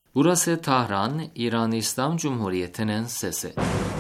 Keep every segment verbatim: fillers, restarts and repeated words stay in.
Burası Tahran, İran İslam Cumhuriyeti'nin sesi.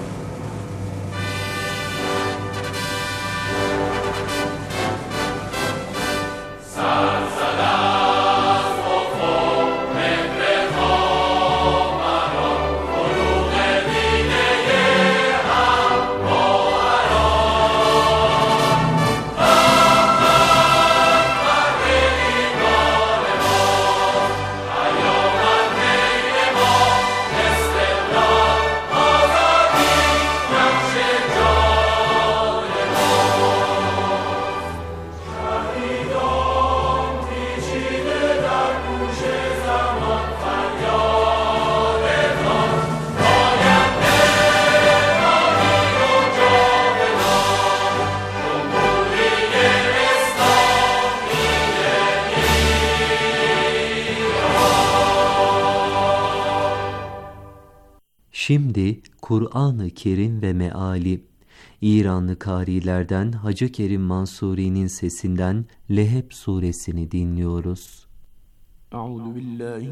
Şimdi Kur'an-ı Kerim ve meali, İranlı kârilerden Hacı Kerim Mansuri'nin sesinden Leheb suresini dinliyoruz. Euzu billahi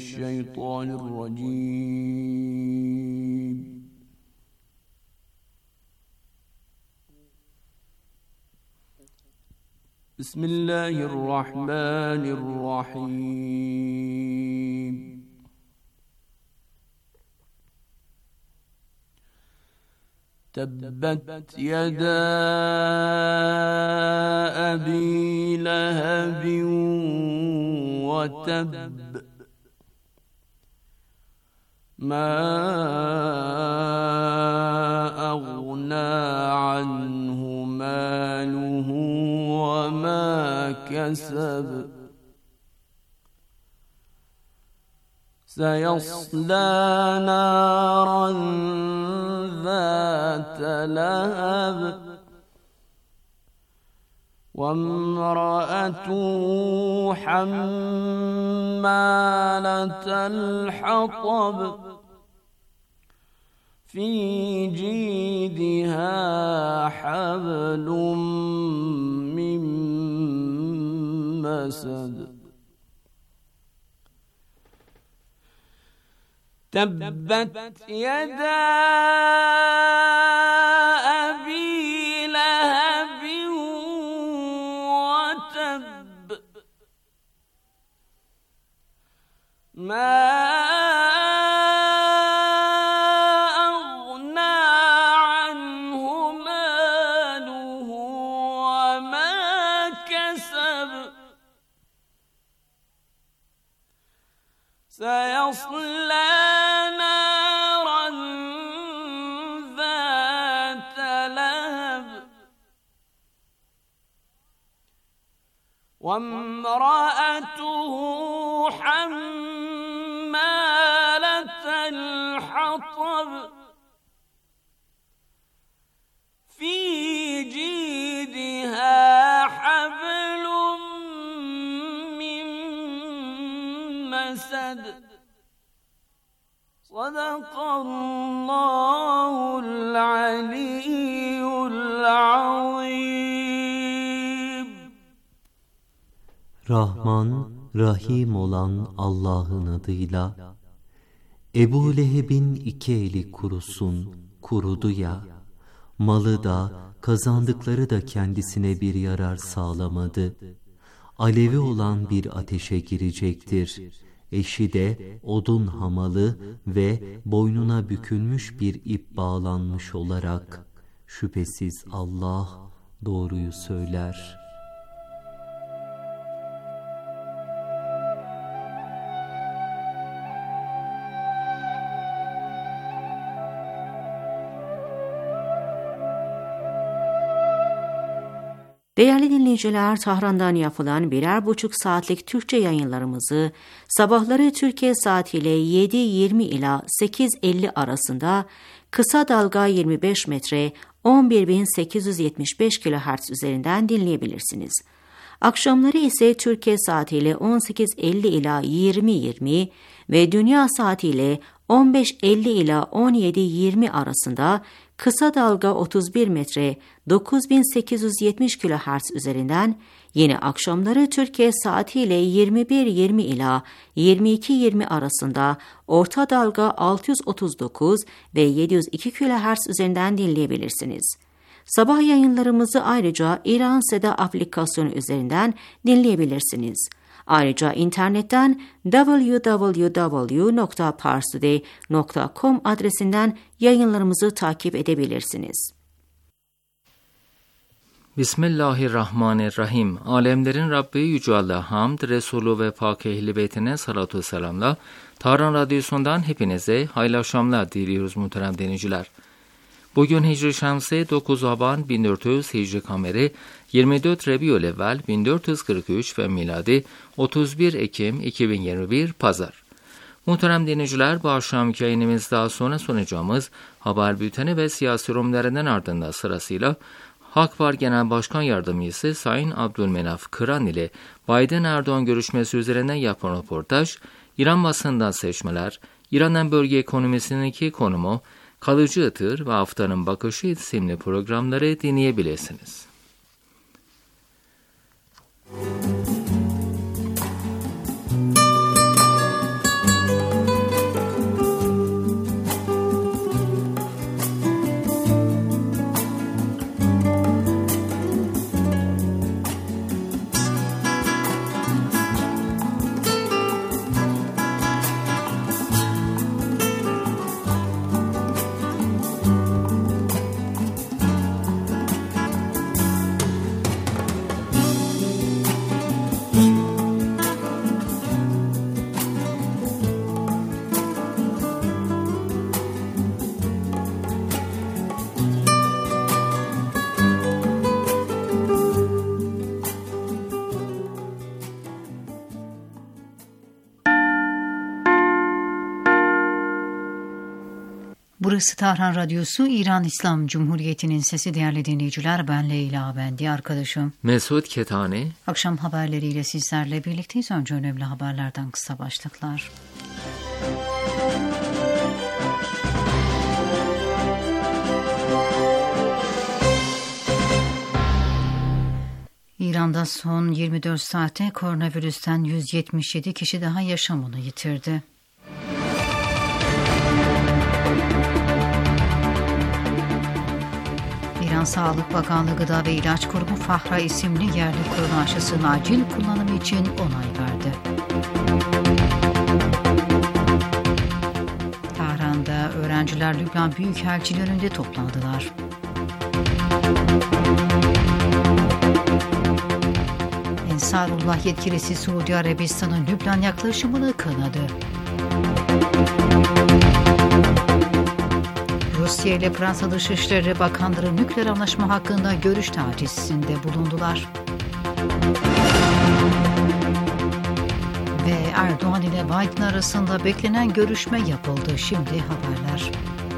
mineşşeytanirracim. Bismillahirrahmanirrahim. تبت يدا أبي لهب وتب ما أغنى عنه ماله وما كسب سيصلى نارا ذات لهب وامرأته حمالة الحطب في جيدها حبل من مسد تبت يدا أبي لهب وتب ما أغنى عنه ماله وما كسب سيصلى وامرأته حمالة الحطب في جيدها حبل من مسد صدق الله العلي العظيم. Rahman, Rahim olan Allah'ın adıyla. Ebu Leheb'in iki eli kurusun, kurudu ya, malı da, kazandıkları da kendisine bir yarar sağlamadı. Alevi olan bir ateşe girecektir. Eşi de odun hamalı ve boynuna bükülmüş bir ip bağlanmış olarak. Şüphesiz Allah doğruyu söyler. Değerli dinleyiciler, Tahran'dan yapılan birer buçuk saatlik Türkçe yayınlarımızı sabahları Türkiye saatiyle yedi yirmi ila sekiz elli arasında kısa dalga yirmi beş metre on bir bin sekiz yüz yetmiş beş kilohertz üzerinden dinleyebilirsiniz. Akşamları ise Türkiye saatiyle on sekiz elli ila yirmi yirmi ve dünya saatiyle on beş elli ila on yedi yirmi arasında, kısa dalga otuz bir metre dokuz bin sekiz yüz yetmiş kilohertz üzerinden, yine akşamları Türkiye saatiyle yirmi bir yirmi ila yirmi iki yirmi arasında orta dalga altı yüz otuz dokuz ve yedi yüz iki kilohertz üzerinden dinleyebilirsiniz. Sabah yayınlarımızı ayrıca İran Seda aplikasyonu üzerinden dinleyebilirsiniz. Ayrıca internetten double-u double-u double-u nokta parstoday nokta com adresinden yayınlarımızı takip edebilirsiniz. Bismillahirrahmanirrahim. Alemlerin Rabbi Yüce Allah'a hamd, Resulü ve Pak Ehl-i Beytine salatu selamla. Tahran Radyosu'ndan hepinize hayırlı akşamlar diliyoruz muhterem dinleyiciler. Bugün Hicri Şemsi dokuz Haban bin dört yüz, Hicri Kameri yirmi dört Rebiülevvel bin dört yüz kırk üç ve miladi otuz bir Ekim iki bin yirmi bir Pazar. Muhterem dinleyiciler, bu akşamki yayınımız daha sonra sunacağımız haber bülteni ve siyasi yorumlarından ardından sırasıyla Hakvar Genel Başkan Yardımcısı Sayın Abdülmenaf Kıran ile Biden-Erdoğan görüşmesi üzerine yapılan röportaj, İran basından seçmeler, İran'ın bölge ekonomisindeki konumu, kalıcı ıtır ve haftanın bakışı isimli programları dinleyebilirsiniz. Burası Tahran Radyosu, İran İslam Cumhuriyeti'nin sesi. Değerli dinleyiciler, ben Leyla Bendi, arkadaşım Mesut Ketani. Akşam haberleriyle sizlerle birlikteyiz. Önce önemli haberlerden kısa başlıklar. İran'da son yirmi dört saate koronavirüsten yüz yetmiş yedi kişi daha yaşamını yitirdi. İran Sağlık Bakanlığı Gıda ve İlaç Kurumu Fahra isimli yerli korona aşısının acil kullanımı için onay verdi. Tahran'da öğrenciler Lübnan Büyükelçiliği önünde toplandılar. Ensarullah yetkilisi Suudi Arabistan'ın Lübnan yaklaşımını kınadı. Rusya ile Fransa Dışişleri Bakanları nükleer anlaşma hakkında görüş tatisinde bulundular. Ve Erdoğan ile Biden arasında beklenen görüşme yapıldı. Şimdi haberler.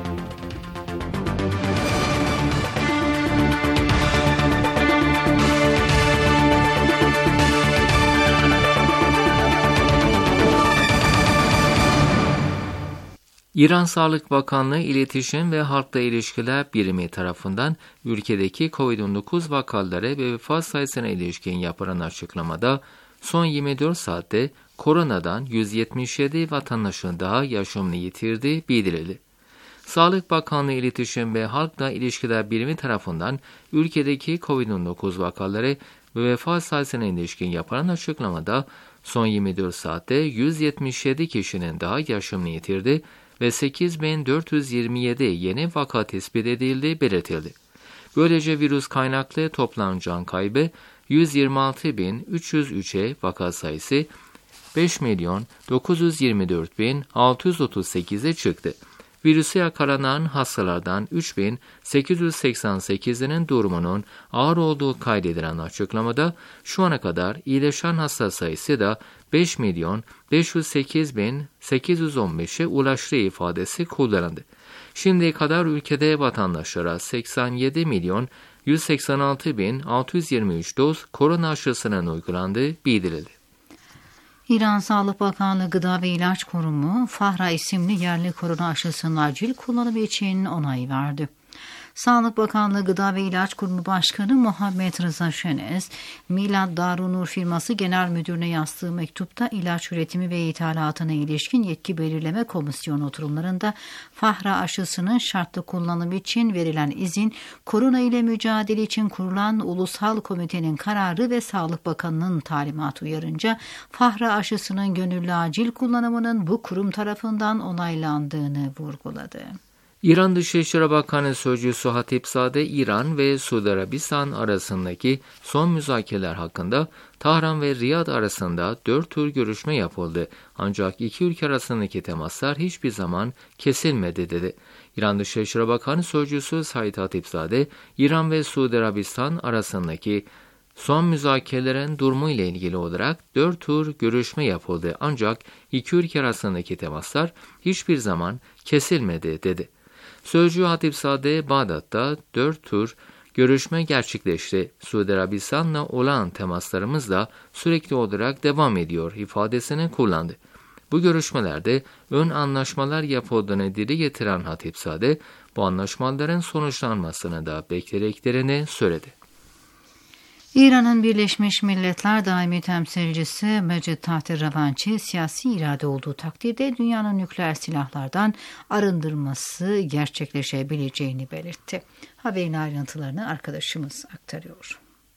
İran Sağlık Bakanlığı İletişim ve Halkla İlişkiler Birimi tarafından ülkedeki kovid on dokuz vakaları ve vefat sayısına ilişkin yapılan açıklamada son yirmi dört saatte koronadan yüz yetmiş yedi vatandaşın daha yaşamını yitirdiği bildirildi. Sağlık Bakanlığı İletişim ve Halkla İlişkiler Birimi tarafından ülkedeki kovid on dokuz vakaları ve vefat sayısına ilişkin yapılan açıklamada son yirmi dört saatte yüz yetmiş yedi kişinin daha yaşamını yitirdi ve sekiz bin dört yüz yirmi yedi yeni vaka tespit edildiği belirtildi. Böylece virüs kaynaklı toplam can kaybı yüz yirmi altı bin üç yüz üçe, vaka sayısı beş milyon dokuz yüz yirmi dört bin altı yüz otuz sekize çıktı. Virüse yakalanan hastalardan üç bin sekiz yüz seksen sekizinin durumunun ağır olduğu kaydedilen açıklamada şu ana kadar iyileşen hasta sayısı da beş milyon beş yüz sekiz bin sekiz yüz on beşe ulaştığı ifadesi kullanıldı. Şimdiye kadar ülkede vatandaşlara seksen yedi milyon yüz seksen altı bin altı yüz yirmi üç doz korona aşısının uygulandığı bildirildi. İran Sağlık Bakanlığı Gıda ve İlaç Kurumu, Fahra isimli yerli korona aşısının acil kullanımı için onay verdi. Sağlık Bakanlığı Gıda ve İlaç Kurumu Başkanı Muhammed Rıza Şenes, Milad Darunur firması Genel Müdürüne yazdığı mektupta ilaç üretimi ve ithalatına ilişkin yetki belirleme komisyonu oturumlarında Fahra aşısının şartlı kullanımı için verilen izin, korona ile mücadele için kurulan Ulusal Komitenin kararı ve Sağlık Bakanı'nın talimatı uyarınca Fahra aşısının gönüllü acil kullanımının bu kurum tarafından onaylandığını vurguladı. İran Dışişleri Bakanı Sözcüsü Hatipzade, İran ve Suudi Arabistan arasındaki son müzakereler hakkında Tahran ve Riyad arasında dört tur görüşme yapıldı. Ancak iki ülke arasındaki temaslar hiçbir zaman kesilmedi dedi. İran Dışişleri Bakanı Sözcüsü Said Hatipzade, İran ve Suudi Arabistan arasındaki son müzakerelerin durumu ile ilgili olarak dört tur görüşme yapıldı. Ancak iki ülke arasındaki temaslar hiçbir zaman kesilmedi dedi. Sözcü Hatipzade, Bağdat'ta dört tur görüşme gerçekleşti. Suudi Arabistan'la olan temaslarımız da sürekli olarak devam ediyor ifadesini kullandı. Bu görüşmelerde ön anlaşmalar yapıldığını dile getiren Hatipzade, bu anlaşmaların sonuçlanmasını da beklediklerini söyledi. İran'ın Birleşmiş Milletler Daimi Temsilcisi Mecid Tahterravanchi, siyasi irade olduğu takdirde dünyanın nükleer silahlardan arındırması gerçekleşebileceğini belirtti. Haberin ayrıntılarını arkadaşımız aktarıyor.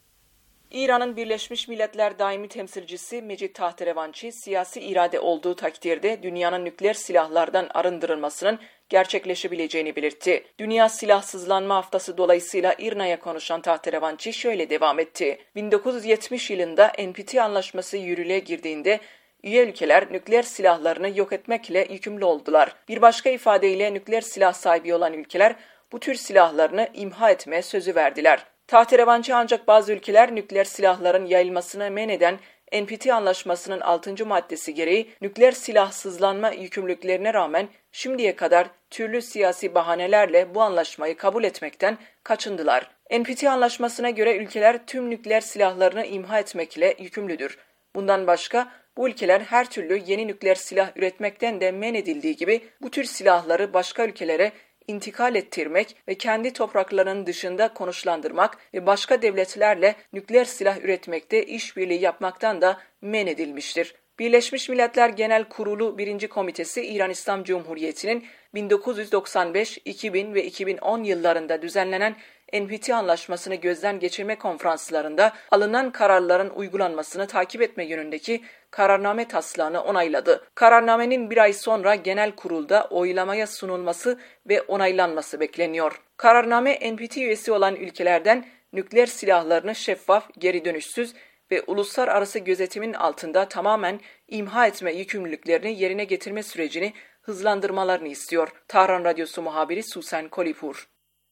İran'ın Birleşmiş Milletler Daimi Temsilcisi Mecid Tahterravanchi, siyasi irade olduğu takdirde dünyanın nükleer silahlardan arındırılmasının gerçekleşebileceğini belirtti. Dünya Silahsızlanma Haftası dolayısıyla İRNA'ya konuşan Tahterravanchi şöyle devam etti. bin dokuz yüz yetmiş yılında N P T anlaşması yürürlüğe girdiğinde üye ülkeler nükleer silahlarını yok etmekle yükümlü oldular. Bir başka ifadeyle nükleer silah sahibi olan ülkeler bu tür silahlarını imha etmeye sözü verdiler. Tahterravanchi, ancak bazı ülkeler nükleer silahların yayılmasına men eden N P T anlaşmasının altıncı maddesi gereği nükleer silahsızlanma yükümlülüklerine rağmen şimdiye kadar türlü siyasi bahanelerle bu anlaşmayı kabul etmekten kaçındılar. N P T anlaşmasına göre ülkeler tüm nükleer silahlarını imha etmekle yükümlüdür. Bundan başka bu ülkeler her türlü yeni nükleer silah üretmekten de men edildiği gibi bu tür silahları başka ülkelere intikal ettirmek ve kendi topraklarının dışında konuşlandırmak ve başka devletlerle nükleer silah üretmekte işbirliği yapmaktan da men edilmiştir. Birleşmiş Milletler Genel Kurulu birinci Komitesi, İran İslam Cumhuriyeti'nin bin dokuz yüz doksan beş, iki bin ve iki bin on yıllarında düzenlenen N P T anlaşmasını gözden geçirme konferanslarında alınan kararların uygulanmasını takip etme yönündeki kararname taslağını onayladı. Kararnamenin bir ay sonra genel kurulda oylamaya sunulması ve onaylanması bekleniyor. Kararname, N P T üyesi olan ülkelerden nükleer silahlarını şeffaf, geri dönüşsüz ve uluslararası gözetimin altında tamamen imha etme yükümlülüklerini yerine getirme sürecini hızlandırmalarını istiyor. Tahran Radyosu muhabiri Susan Kolipur.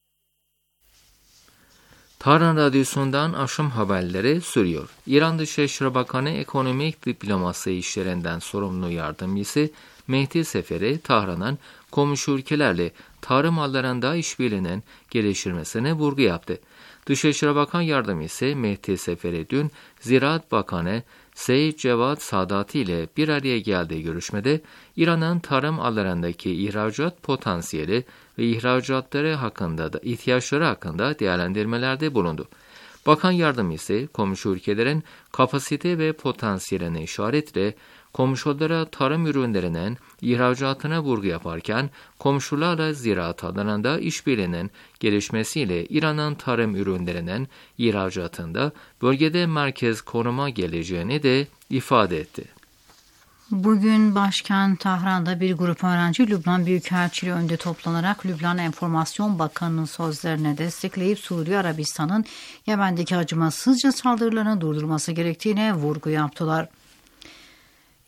Tahran Radyosu'ndan akşam haberleri sürüyor. İran Dışişleri Bakanı Ekonomik Diplomasi işlerinden sorumlu yardımcısı Mehdi Seferi, Tahran'ın komşu ülkelerle tarım alanlarında işbirliğinin geliştirmesine vurgu yaptı. Dışişleri Bakan Yardımcısı Mehdi Seferi dün Ziraat Bakanı Seyyid Cevat Sadati ile bir araya geldiği görüşmede İran'ın tarım alanlarındaki ihracat potansiyeli ve ihracatları hakkında da ihtiyaçları hakkında değerlendirmelerde bulundu. Bakan Yardımcısı komşu ülkelerin kapasite ve potansiyeline işaretle komşulara tarım ürünlerinin ihracatına vurgu yaparken komşularla ziraat alanında işbirliğinin gelişmesiyle İran'ın tarım ürünlerinin ihracatında bölgede merkez konuma geleceğini de ifade etti. Bugün başkent Tahran'da bir grup öğrenci Lübnan Büyükelçiliği önünde toplanarak Lübnan Enformasyon Bakanı'nın sözlerine destekleyip Suudi Arabistan'ın Yemen'deki acımasızca saldırılarını durdurması gerektiğine vurgu yaptılar.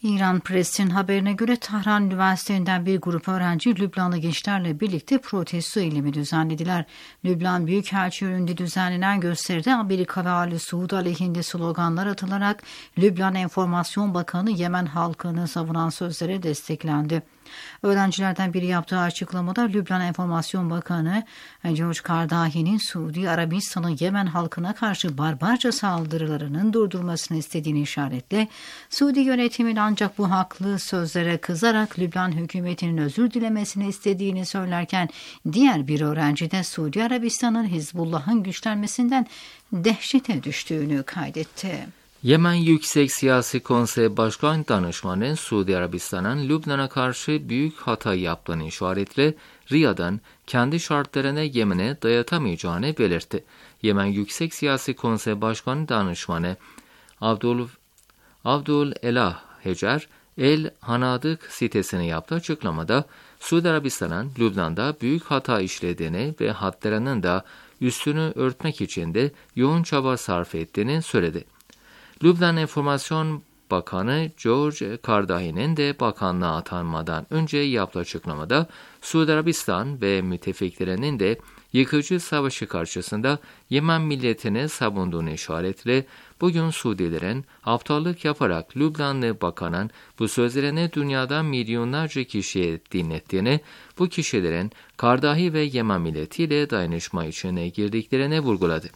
İran Press'in haberine göre Tahran Üniversitesi'nden bir grup öğrenci Lübnanlı gençlerle birlikte protesto eylemi düzenlediler. Lübnan Büyükelçiliği önünde düzenlenen gösteride Amerika ve Ali Suud aleyhinde sloganlar atılarak Lübnan Enformasyon Bakanı Yemen halkını savunan sözlere desteklendi. Öğrencilerden biri yaptığı açıklamada Lübnan Enformasyon Bakanı George Kardahi'nin Suudi Arabistan'ın Yemen halkına karşı barbarca saldırılarının durdurmasını istediğini işaretle Suudi yönetimin ancak bu haklı sözlere kızarak Lübnan hükümetinin özür dilemesini istediğini söylerken diğer bir öğrenci de Suudi Arabistan'ın Hizbullah'ın güçlenmesinden dehşete düştüğünü kaydetti. Yemen Yüksek Siyasi Konsey Başkan Danışmanı Suudi Arabistan'ın Lübnan'a karşı büyük hata yaptığını işaretle Riyad'ın kendi şartlarına Yemen'e dayatamayacağını belirtti. Yemen Yüksek Siyasi Konsey Başkan Danışmanı Abdul, Abdul Elah Hecer, El Hanadık sitesine yaptığı açıklamada Suudi Arabistan'ın Lübnan'da büyük hata işlediğini ve hatlarının da üstünü örtmek için de yoğun çaba sarf ettiğini söyledi. Lübnan Enformasyon Bakanı George Kardahi'nin de bakanlığa atanmadan önce yaptığı açıklamada Suudi Arabistan ve müttefiklerinin de yıkıcı savaşı karşısında Yemen milletini savunduğunu işaretle bugün Suudilerin aptallık yaparak Lübnanlı bakanın bu sözlerini dünyadan milyonlarca kişiye dinlettiğini, bu kişilerin Kardahi ve Yemen milletiyle dayanışma içine girdiklerini vurguladı.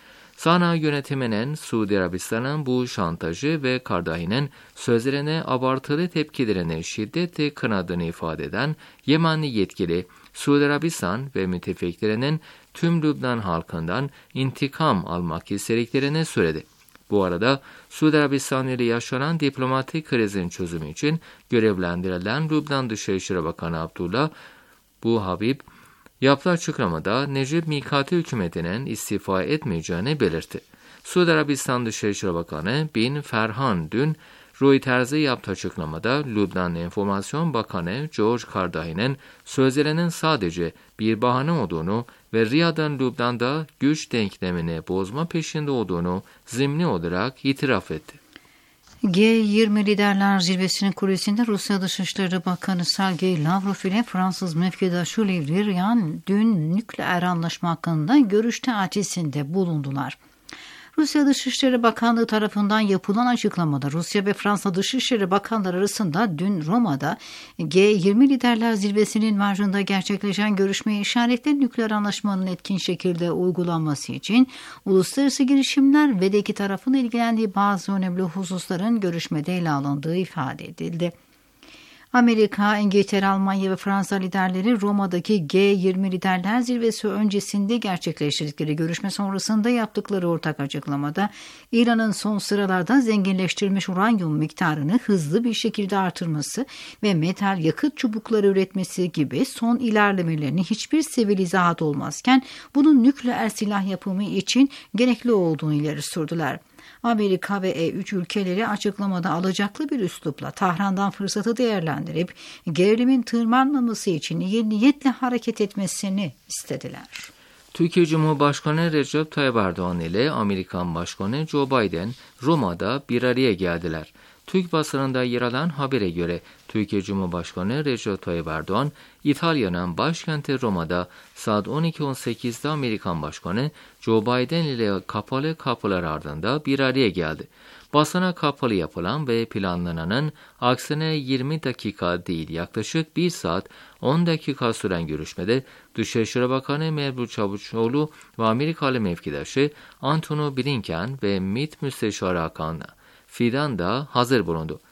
Sana yönetiminin Suudi Arabistan'ın bu şantajı ve Kardahi'nin sözlerine abartılı tepkilerine şiddetle kınadığını ifade eden Yemenli yetkili, Suudi Arabistan ve müttefiklerinin tüm Lübnan halkından intikam almak istediklerini söyledi. Bu arada Suudi Arabistan ile yaşanan diplomatik krizin çözümü için görevlendirilen Lübnan Dışişleri Bakanı Abdullah Buhabib, yaptığı açıklamada Necip Mikati hükümetinin istifa etmeyeceğini belirtti. Suudi Arabistan Dışişleri Bakanı Bin Ferhan dün Reuters'e yaptığı açıklamada Lübnan Enformasyon Bakanı George Kardahi'nin sözlerinin sadece bir bahane olduğunu ve Riyad'ın Lübnan'da güç denklemini bozma peşinde olduğunu zimni olarak itiraf etti. G yirmi Liderler Zirvesi'nin kulisinde Rusya Dışişleri Bakanı Sergey Lavrov ile Fransız mevkidaşı Le Drian dün nükleer anlaşma hakkında görüş teatisinde bulundular. Rusya Dışişleri Bakanlığı tarafından yapılan açıklamada Rusya ve Fransa Dışişleri Bakanları arasında dün Roma'da G yirmi Liderler Zirvesi'nin marjında gerçekleşen görüşmeye işaretle nükleer anlaşmanın etkin şekilde uygulanması için uluslararası girişimler ve de iki tarafın ilgilendiği bazı önemli hususların görüşmede ele alındığı ifade edildi. Amerika, İngiltere, Almanya ve Fransa liderleri Roma'daki G yirmi Liderler Zirvesi öncesinde gerçekleştirdikleri görüşme sonrasında yaptıkları ortak açıklamada İran'ın son sıralarda zenginleştirilmiş uranyum miktarını hızlı bir şekilde artırması ve metal yakıt çubukları üretmesi gibi son ilerlemelerini hiçbir sivil izahat olmazken bunun nükleer silah yapımı için gerekli olduğunu ileri sürdüler. Amerika ve E üç ülkeleri açıklamada alacaklı bir üslupla Tahran'dan fırsatı değerlendirip gerilimin tırmanmaması için iyi niyetle hareket etmesini istediler. Türkiye Cumhurbaşkanı Recep Tayyip Erdoğan ile Amerikan Başkanı Joe Biden Roma'da bir araya geldiler. Türk basınında yer alan habere göre Türkiye Cumhurbaşkanı Recep Tayyip Erdoğan, İtalya'nın başkenti Roma'da saat on iki on sekizde Amerikan Başkanı Joe Biden ile kapalı kapılar ardında bir araya geldi. Basına kapalı yapılan ve planlananın aksine yirmi dakika değil yaklaşık bir saat on dakika süren görüşmede Dışişleri Bakanı Mevlüt Çavuşoğlu ve Amerikalı mevkidaşı Antony Blinken ve MİT Müsteşarı Hakan Fidan da hazır bulundu.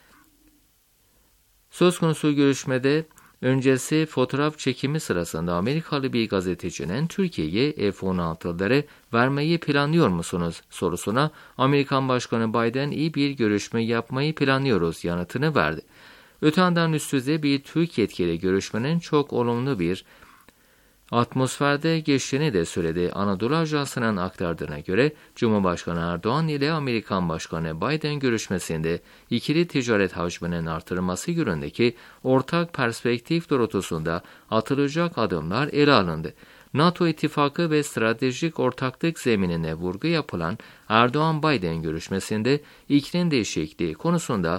Söz konusu görüşmede öncesi fotoğraf çekimi sırasında Amerikalı bir gazetecinin Türkiye'ye F on altıları vermeyi planlıyor musunuz sorusuna Amerikan Başkanı Biden iyi bir görüşme yapmayı planlıyoruz yanıtını verdi. Öte yandan üst düzey bir Türk yetkili görüşmenin çok olumlu bir atmosferde geçtiğini de söyledi. Anadolu Ajansı'nın aktardığına göre Cumhurbaşkanı Erdoğan ile Amerikan Başkanı Biden görüşmesinde ikili ticaret hacminin artırılması yönündeki ortak perspektif doğrultusunda atılacak adımlar ele alındı. NATO ittifakı ve stratejik ortaklık zeminine vurgu yapılan Erdoğan-Biden görüşmesinde iklim değişikliği konusunda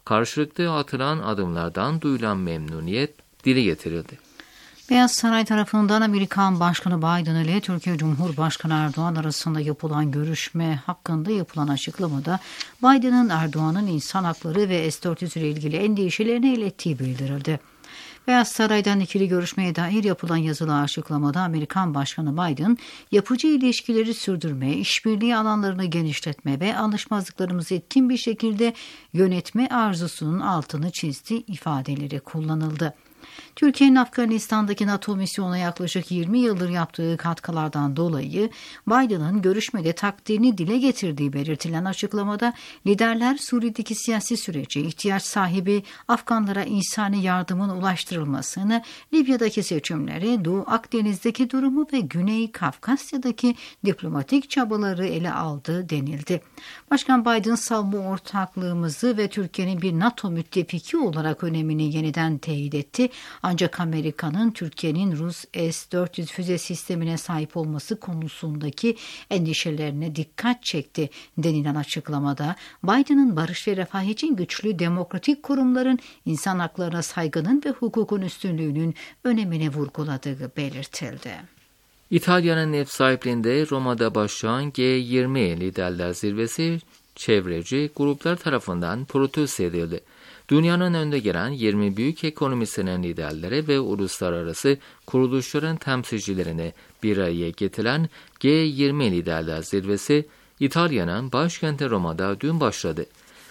karşılıklı atılan adımlardan duyulan memnuniyet dile getirildi. Beyaz Saray tarafından Amerikan Başkanı Biden ile Türkiye Cumhurbaşkanı Erdoğan arasında yapılan görüşme hakkında yapılan açıklamada Biden'ın Erdoğan'ın insan hakları ve S dört yüz ile ilgili endişelerini ilettiği bildirildi. Beyaz Saray'dan ikili görüşmeye dair yapılan yazılı açıklamada Amerikan Başkanı Biden, yapıcı ilişkileri sürdürme, işbirliği alanlarını genişletme ve anlaşmazlıklarımızı etkin bir şekilde yönetme arzusunun altını çizdi ifadeleri kullanıldı. Türkiye'nin Afganistan'daki NATO misyonuna yaklaşık yirmi yıldır yaptığı katkılardan dolayı Biden'ın görüşmede takdirini dile getirdiği belirtilen açıklamada liderler Suriye'deki siyasi süreci, ihtiyaç sahibi Afganlara insani yardımın ulaştırılmasını, Libya'daki seçimleri, Doğu Akdeniz'deki durumu ve Güney Kafkasya'daki diplomatik çabaları ele aldı denildi. Başkan Biden savunma ortaklığımızı ve Türkiye'nin bir NATO müttefiki olarak önemini yeniden teyit etti. Ancak Amerika'nın Türkiye'nin Rus S dört yüz füze sistemine sahip olması konusundaki endişelerine dikkat çekti denilen açıklamada Biden'ın barış ve refah için güçlü demokratik kurumların insan haklarına saygının ve hukukun üstünlüğünün önemine vurguladığı belirtildi. İtalya'nın ev sahipliğinde Roma'da başlayan G yirmi Liderler Zirvesi çevreci gruplar tarafından protesto edildi. Dünyanın önde gelen yirmi büyük ekonomisinin liderleri ve uluslararası kuruluşların temsilcilerini bir araya getiren G yirmi Liderler Zirvesi, İtalya'nın başkenti Roma'da dün başladı.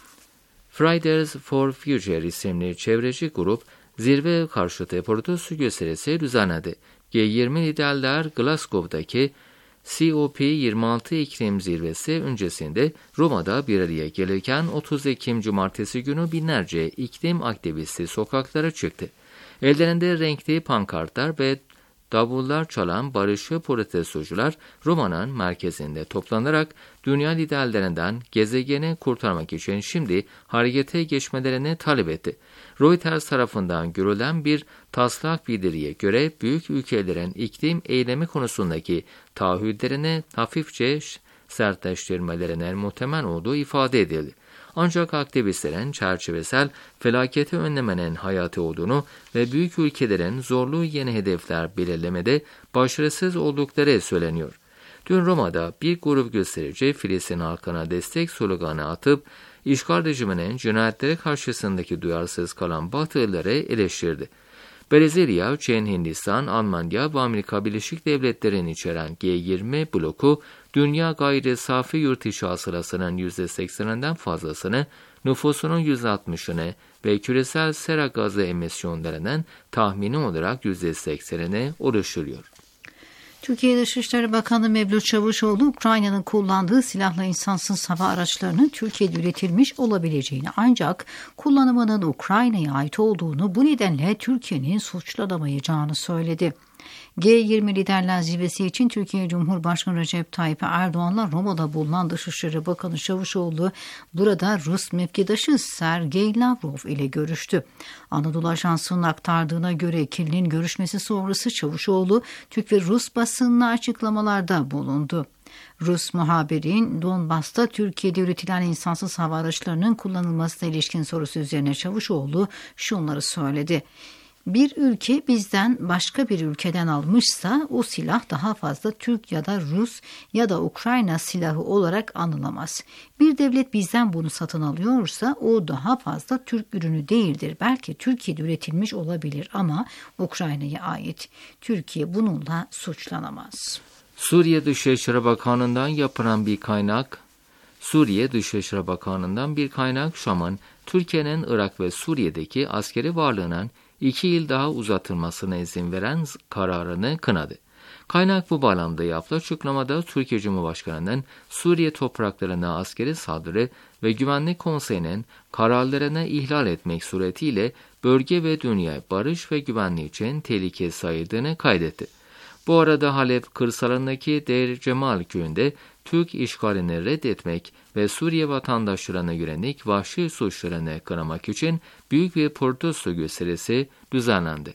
Fridays for Future isimli çevreci grup, zirve karşıtı protesto gösterisi düzenledi. G yirmi liderler Glasgow'daki C O P yirmi altı iklim zirvesi öncesinde Roma'da bir araya gelirken otuz Ekim Cumartesi günü binlerce iklim aktivisti sokaklara çıktı. Ellerinde renkli pankartlar ve davullar çalan barışçı protestocular Roma'nın merkezinde toplanarak dünya liderlerinden gezegeni kurtarmak için şimdi harekete geçmelerini talep etti. Reuters tarafından görülen bir taslak bildiriye göre büyük ülkelerin iklim eylemi konusundaki taahhütlerini hafifçe sertleştirmelerine muhtemel olduğu ifade edildi. Ancak aktivistlerin çerçevesel felaketi önlemenin hayati olduğunu ve büyük ülkelerin zorlu yeni hedefler belirlemede başarısız oldukları söyleniyor. Dün Roma'da bir grup gösterici Filistin halkına destek sloganı atıp işgal rejiminin cinayetleri karşısındaki duyarsız kalan Batılıları eleştirdi. Brezilya, Çin, Hindistan, Almanya ve Amerika Birleşik Devletleri'ni içeren G yirmi bloku, dünya gayri safi yurt içi hasılasının yüzde sekseninden fazlasını, nüfusunun yüzde altmışını ve küresel sera gazı emisyonlarının tahmini olarak yüzde seksenini oluşturuyor. Türkiye Dışişleri Bakanı Mevlüt Çavuşoğlu, Ukrayna'nın kullandığı silahlı insansız hava araçlarının Türkiye'de üretilmiş olabileceğini ancak kullanımının Ukrayna'ya ait olduğunu, bu nedenle Türkiye'nin suçlanamayacağını söyledi. G yirmi Liderler Zirvesi için Türkiye Cumhurbaşkanı Recep Tayyip Erdoğan'la Roma'da bulunan Dışişleri Bakanı Çavuşoğlu burada Rus mevkidaşı Sergey Lavrov ile görüştü. Anadolu Ajansı'nın aktardığına göre ikilinin görüşmesi sonrası Çavuşoğlu Türk ve Rus basınına açıklamalarda bulundu. Rus muhabirin Donbas'ta Türkiye'de üretilen insansız hava araçlarının kullanılmasına ilişkin sorusu üzerine Çavuşoğlu şunları söyledi. Bir ülke bizden başka bir ülkeden almışsa o silah daha fazla Türk ya da Rus ya da Ukrayna silahı olarak anılamaz. Bir devlet bizden bunu satın alıyorsa o daha fazla Türk ürünü değildir. Belki Türkiye'de üretilmiş olabilir ama Ukrayna'ya ait. Türkiye bununla suçlanamaz. Suriye Dışişleri Bakanlığı'ndan yapılan bir kaynak, Suriye Dışişleri Bakanlığı'ndan bir kaynak Şam'ın Türkiye'nin Irak ve Suriye'deki askeri varlığının iki yıl daha uzatılmasına izin veren kararını kınadı. Kaynak bu bağlamda yaptığı açıklamada Türkiye Cumhurbaşkanı'nın Suriye topraklarına askeri saldırı ve Güvenlik Konseyi'nin kararlarını ihlal etmek suretiyle bölge ve dünya barış ve güvenliği için tehlike sayıldığını kaydetti. Bu arada Halep kırsalındaki Deir Cemal köyünde Türk işgalini reddetmek ve Suriye vatandaşlarına yönelik vahşi suçlarını kınamak için büyük bir protesto gösterisi düzenlendi.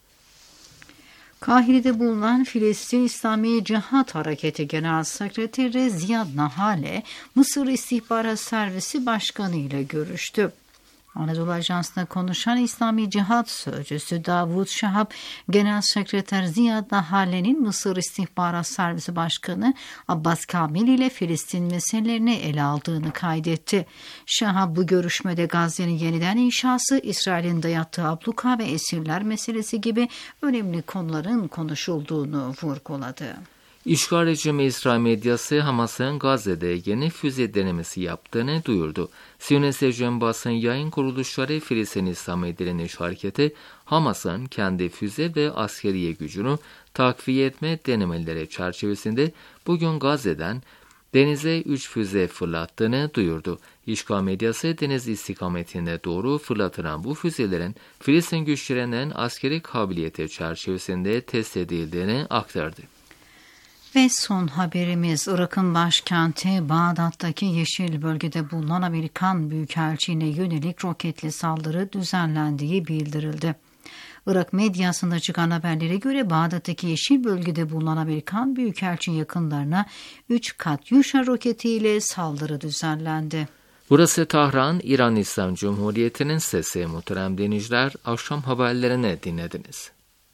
Kahire'de bulunan Filistin İslami Cihat Hareketi Genel Sekreteri Ziyad Nahale, Mısır İstihbarat Servisi Başkanı ile görüştü. Anadolu Ajansı'nda konuşan İslami Cihat Sözcüsü Davud Şahap, Genel Sekreter Ziyad Nahale'nin Mısır İstihbarat Servisi Başkanı Abbas Kamil ile Filistin meselelerini ele aldığını kaydetti. Şahap bu görüşmede Gazze'nin yeniden inşası, İsrail'in dayattığı abluka ve esirler meselesi gibi önemli konuların konuşulduğunu vurguladı. İşgal rejimi İsrail medyası Hamas'ın Gazze'de yeni füze denemesi yaptığını duyurdu. Siyonist rejim basın yayın kuruluşları Filistin İslami Direniş Hareketi, Hamas'ın kendi füze ve askeriye gücünü takviye etme denemeleri çerçevesinde bugün Gazze'den denize üç füze fırlattığını duyurdu. İşgal medyası deniz istikametine doğru fırlatılan bu füzelerin Filistin güçlerinden askeri kabiliyeti çerçevesinde test edildiğini aktardı. Ve son haberimiz, Irak'ın başkenti Bağdat'taki yeşil bölgede bulunan Amerikan Büyükelçiliğine yönelik roketli saldırı düzenlendiği bildirildi. Irak medyasında çıkan haberlere göre Bağdat'taki yeşil bölgede bulunan Amerikan Büyükelçi yakınlarına üç Katyusha roketiyle saldırı düzenlendi. Burası Tahran, İran İslam Cumhuriyeti'nin sesi. Muhterem dinleyiciler, akşam haberlerini dinlediniz.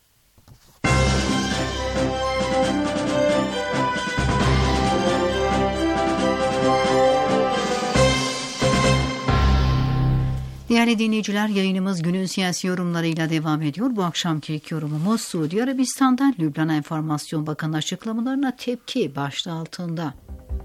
Değerli dinleyiciler, yayınımız günün siyasi yorumlarıyla devam ediyor. Bu akşamki ilk yorumumuz Suudi Arabistan'dan Lübnan Enformasyon Bakanı açıklamalarına tepki başlığı altında.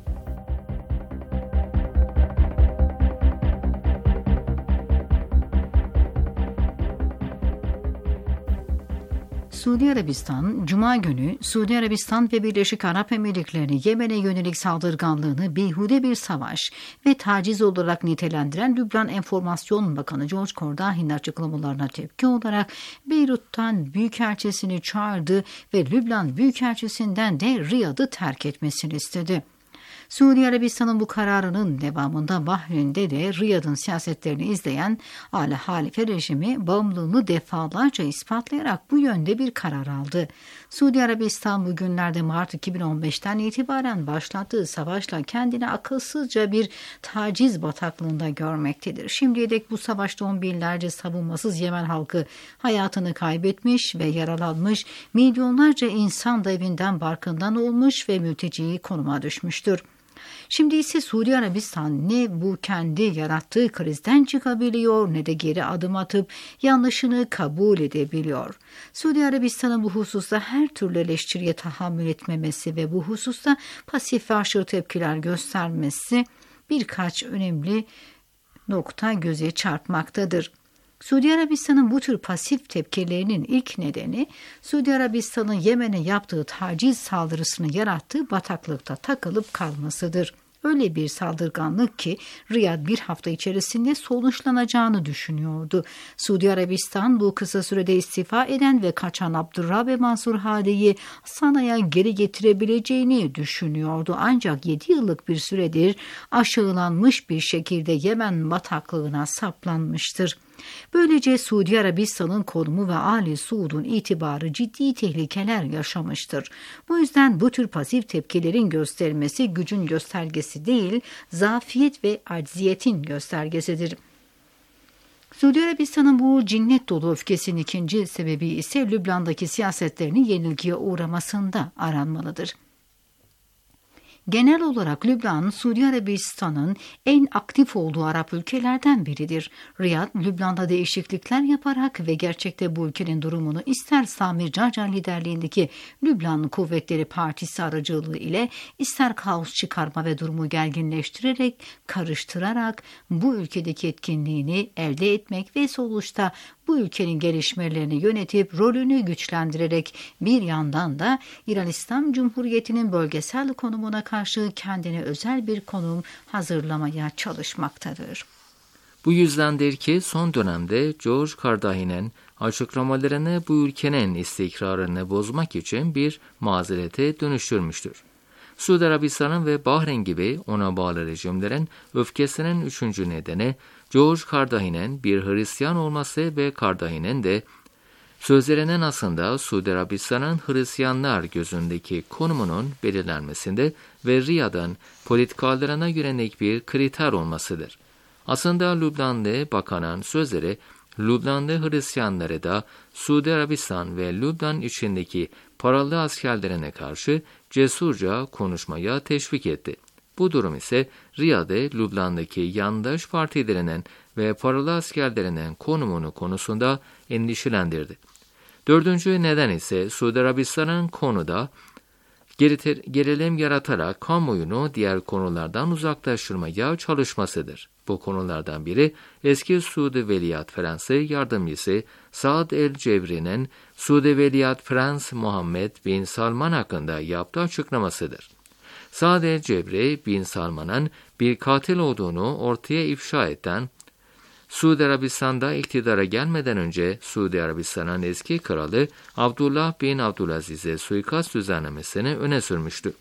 Suudi Arabistan, Cuma günü Suudi Arabistan ve Birleşik Arap Emirlikleri Yemen'e yönelik saldırganlığını beyhude bir savaş ve taciz olarak nitelendiren Lübnan Enformasyon Bakanı George Cordahi'nin açıklamalarına tepki olarak Beyrut'tan Büyükelçisini çağırdı ve Lübnan Büyükelçisinden de Riyad'ı terk etmesini istedi. Suudi Arabistan'ın bu kararının devamında Bahreyn'de de Riyad'ın siyasetlerini izleyen Âli Halife rejimi bağımlılığını defalarca ispatlayarak bu yönde bir karar aldı. Suudi Arabistan bugünlerde Mart iki bin on beşten itibaren başlattığı savaşla kendini akılsızca bir taciz bataklığında görmektedir. Şimdiye dek bu savaşta on binlerce savunmasız Yemen halkı hayatını kaybetmiş ve yaralanmış, milyonlarca insan da evinden barkından olmuş ve mülteci konuma düşmüştür. Şimdi ise Suudi Arabistan ne bu kendi yarattığı krizden çıkabiliyor ne de geri adım atıp yanlışını kabul edebiliyor. Suudi Arabistan'ın bu hususta her türlü eleştiriye tahammül etmemesi ve bu hususta pasif ve aşırı tepkiler göstermesi birkaç önemli nokta göze çarpmaktadır. Suudi Arabistan'ın bu tür pasif tepkilerinin ilk nedeni Suudi Arabistan'ın Yemen'e yaptığı taciz saldırısını yarattığı bataklıkta takılıp kalmasıdır. Öyle bir saldırganlık ki Riyad bir hafta içerisinde sonuçlanacağını düşünüyordu. Suudi Arabistan bu kısa sürede istifa eden ve kaçan Abdurrahbe Mansur Hadi'yi Sana'ya geri getirebileceğini düşünüyordu. Ancak yedi yıllık bir süredir aşağılanmış bir şekilde Yemen bataklığına saplanmıştır. Böylece Suudi Arabistan'ın konumu ve Ali Suud'un itibarı ciddi tehlikeler yaşamıştır. Bu yüzden bu tür pasif tepkilerin gösterilmesi gücün göstergesi değil, zafiyet ve acziyetin göstergesidir. Suudi Arabistan'ın bu cinnet dolu öfkesinin ikinci sebebi ise Lübnan'daki siyasetlerinin yenilgiye uğramasında aranmalıdır. Genel olarak Lübnan, Suudi Arabistan'ın en aktif olduğu Arap ülkelerden biridir. Riyad, Lübnan'da değişiklikler yaparak ve gerçekte bu ülkenin durumunu ister Samir Cacar liderliğindeki Lübnan Kuvvetleri Partisi aracılığı ile ister kaos çıkarma ve durumu gerginleştirerek, karıştırarak bu ülkedeki etkinliğini elde etmek ve sonuçta bu ülkenin gelişmelerini yönetip rolünü güçlendirerek bir yandan da İran İslam Cumhuriyeti'nin bölgesel konumuna karşı kendine özel bir konum hazırlamaya çalışmaktadır. Bu yüzdendir ki son dönemde George Cordahi'nin açıklamalarını bu ülkenin istikrarını bozmak için bir mazerete dönüştürmüştür. Suudi Arabistan'ın ve Bahreyn gibi ona bağlı rejimlerin öfkesinin üçüncü nedeni George Cordahi'nin bir Hristiyan olması ve Cordahi'nin de sözlerinin aslında Suudi Arabistan'ın Hristiyanlar gözündeki konumunun belirlenmesinde ve Riyad'ın politikalarına yönelik bir kriter olmasıdır. Aslında Lübnanlı bakanın sözleri, Lübnanlı Hristiyanları da Suudi Arabistan ve Lübnan içindeki paralı askerlerine karşı cesurca konuşmaya teşvik etti. Bu durum ise Riyad'ı Lübnan'daki yandaş partilerinin ve paralı askerlerinin konumunu konusunda endişelendirdi. Dördüncü neden ise Suudi Arabistan'ın konuda gerilim yaratarak kamuoyunu diğer konulardan uzaklaştırmaya çalışmasıdır. Bu konulardan biri eski Suudi Veliaht Prensi Yardımcısı Saad el-Cevri'nin Suudi Veliaht Prens Muhammed bin Salman hakkında yaptığı açıklamasıdır. Saad el-Cevri, bin Salman'ın bir katil olduğunu ortaya ifşa eden, Suudi Arabistan'da iktidara gelmeden önce Suudi Arabistan'ın eski kralı Abdullah bin Abdülaziz'e suikast düzenlemesini öne sürmüştü.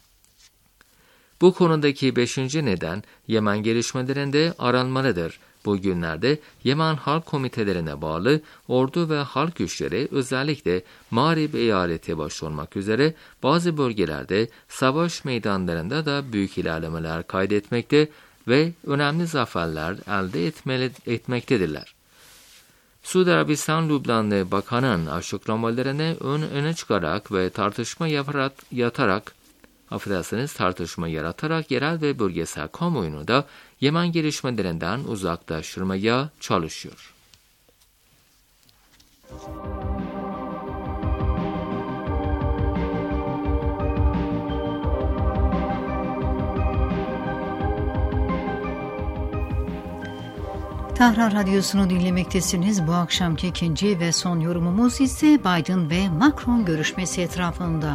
Bu konudaki beşinci neden Yemen gelişmelerinde aranmalıdır. Bu günlerde Yemen Halk Komitelerine bağlı ordu ve halk güçleri özellikle Mağrib eyaleti başta olmak üzere bazı bölgelerde savaş meydanlarında da büyük ilerlemeler kaydetmekte ve önemli zaferler elde etmeli, etmektedirler. Suudi Arabistan Lübnanlı Bakan'ın açıklamalarını ön, öne çıkarak ve tartışma yaparak, yatarak, affedersiniz tartışma yaratarak yerel ve bölgesel kamuoyunu da Yemen gelişmelerinden uzaklaştırmaya çalışıyor. Tahran Radyosu'nu dinlemektesiniz. Bu akşamki ikinci ve son yorumumuz ise Biden ve Macron görüşmesi etrafında.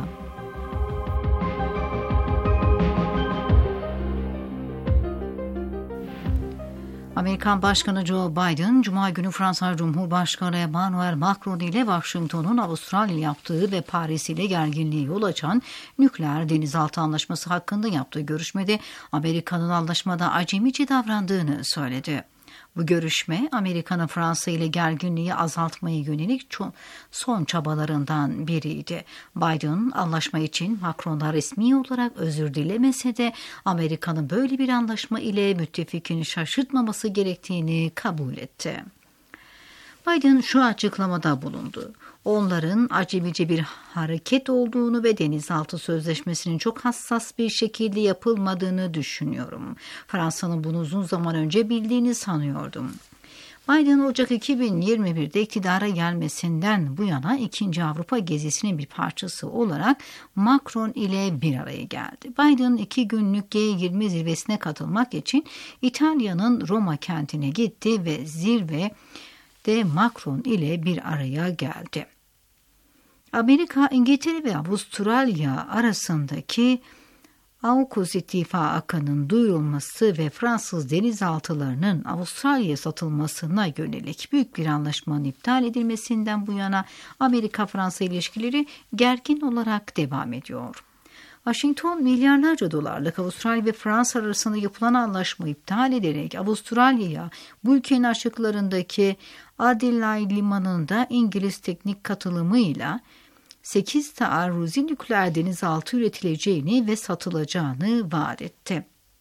Amerikan Başkanı Joe Biden, Cuma günü Fransa Cumhurbaşkanı Emmanuel Macron ile Washington'un Avustralya yaptığı ve Paris ile gerginliğe yol açan nükleer denizaltı anlaşması hakkında yaptığı görüşmede Amerika'nın anlaşmada acemice davrandığını söyledi. Bu görüşme Amerika'nın Fransa ile gerginliği azaltmaya yönelik son çabalarından biriydi. Biden anlaşma için Macron'dan resmi olarak özür dilemese de Amerika'nın böyle bir anlaşma ile müttefikini şaşırtmaması gerektiğini kabul etti. Biden şu açıklamada bulundu. Onların acemice bir hareket olduğunu ve denizaltı sözleşmesinin çok hassas bir şekilde yapılmadığını düşünüyorum. Fransa'nın bunu uzun zaman önce bildiğini sanıyordum. Biden Ocak iki bin yirmi bir'de iktidara gelmesinden bu yana ikinci Avrupa gezisinin bir parçası olarak Macron ile bir araya geldi. Biden iki günlük G yirmi zirvesine katılmak için İtalya'nın Roma kentine gitti ve zirve de Macron ile bir araya geldi. Amerika, İngiltere ve Avustralya arasındaki AUKUS ittifakının duyurulması ve Fransız denizaltılarının Avustralya'ya satılmasına yönelik büyük bir anlaşmanın iptal edilmesinden bu yana Amerika-Fransa ilişkileri gergin olarak devam ediyor. Washington milyarlarca dolarlık Avustralya ve Fransa arasında yapılan anlaşmayı iptal ederek Avustralya'ya bu ülkenin açıklarındaki Adelaide limanında İngiliz teknik katılımıyla sekiz taarruzi nükleer denizaltı üretileceğini ve satılacağını vaat etti.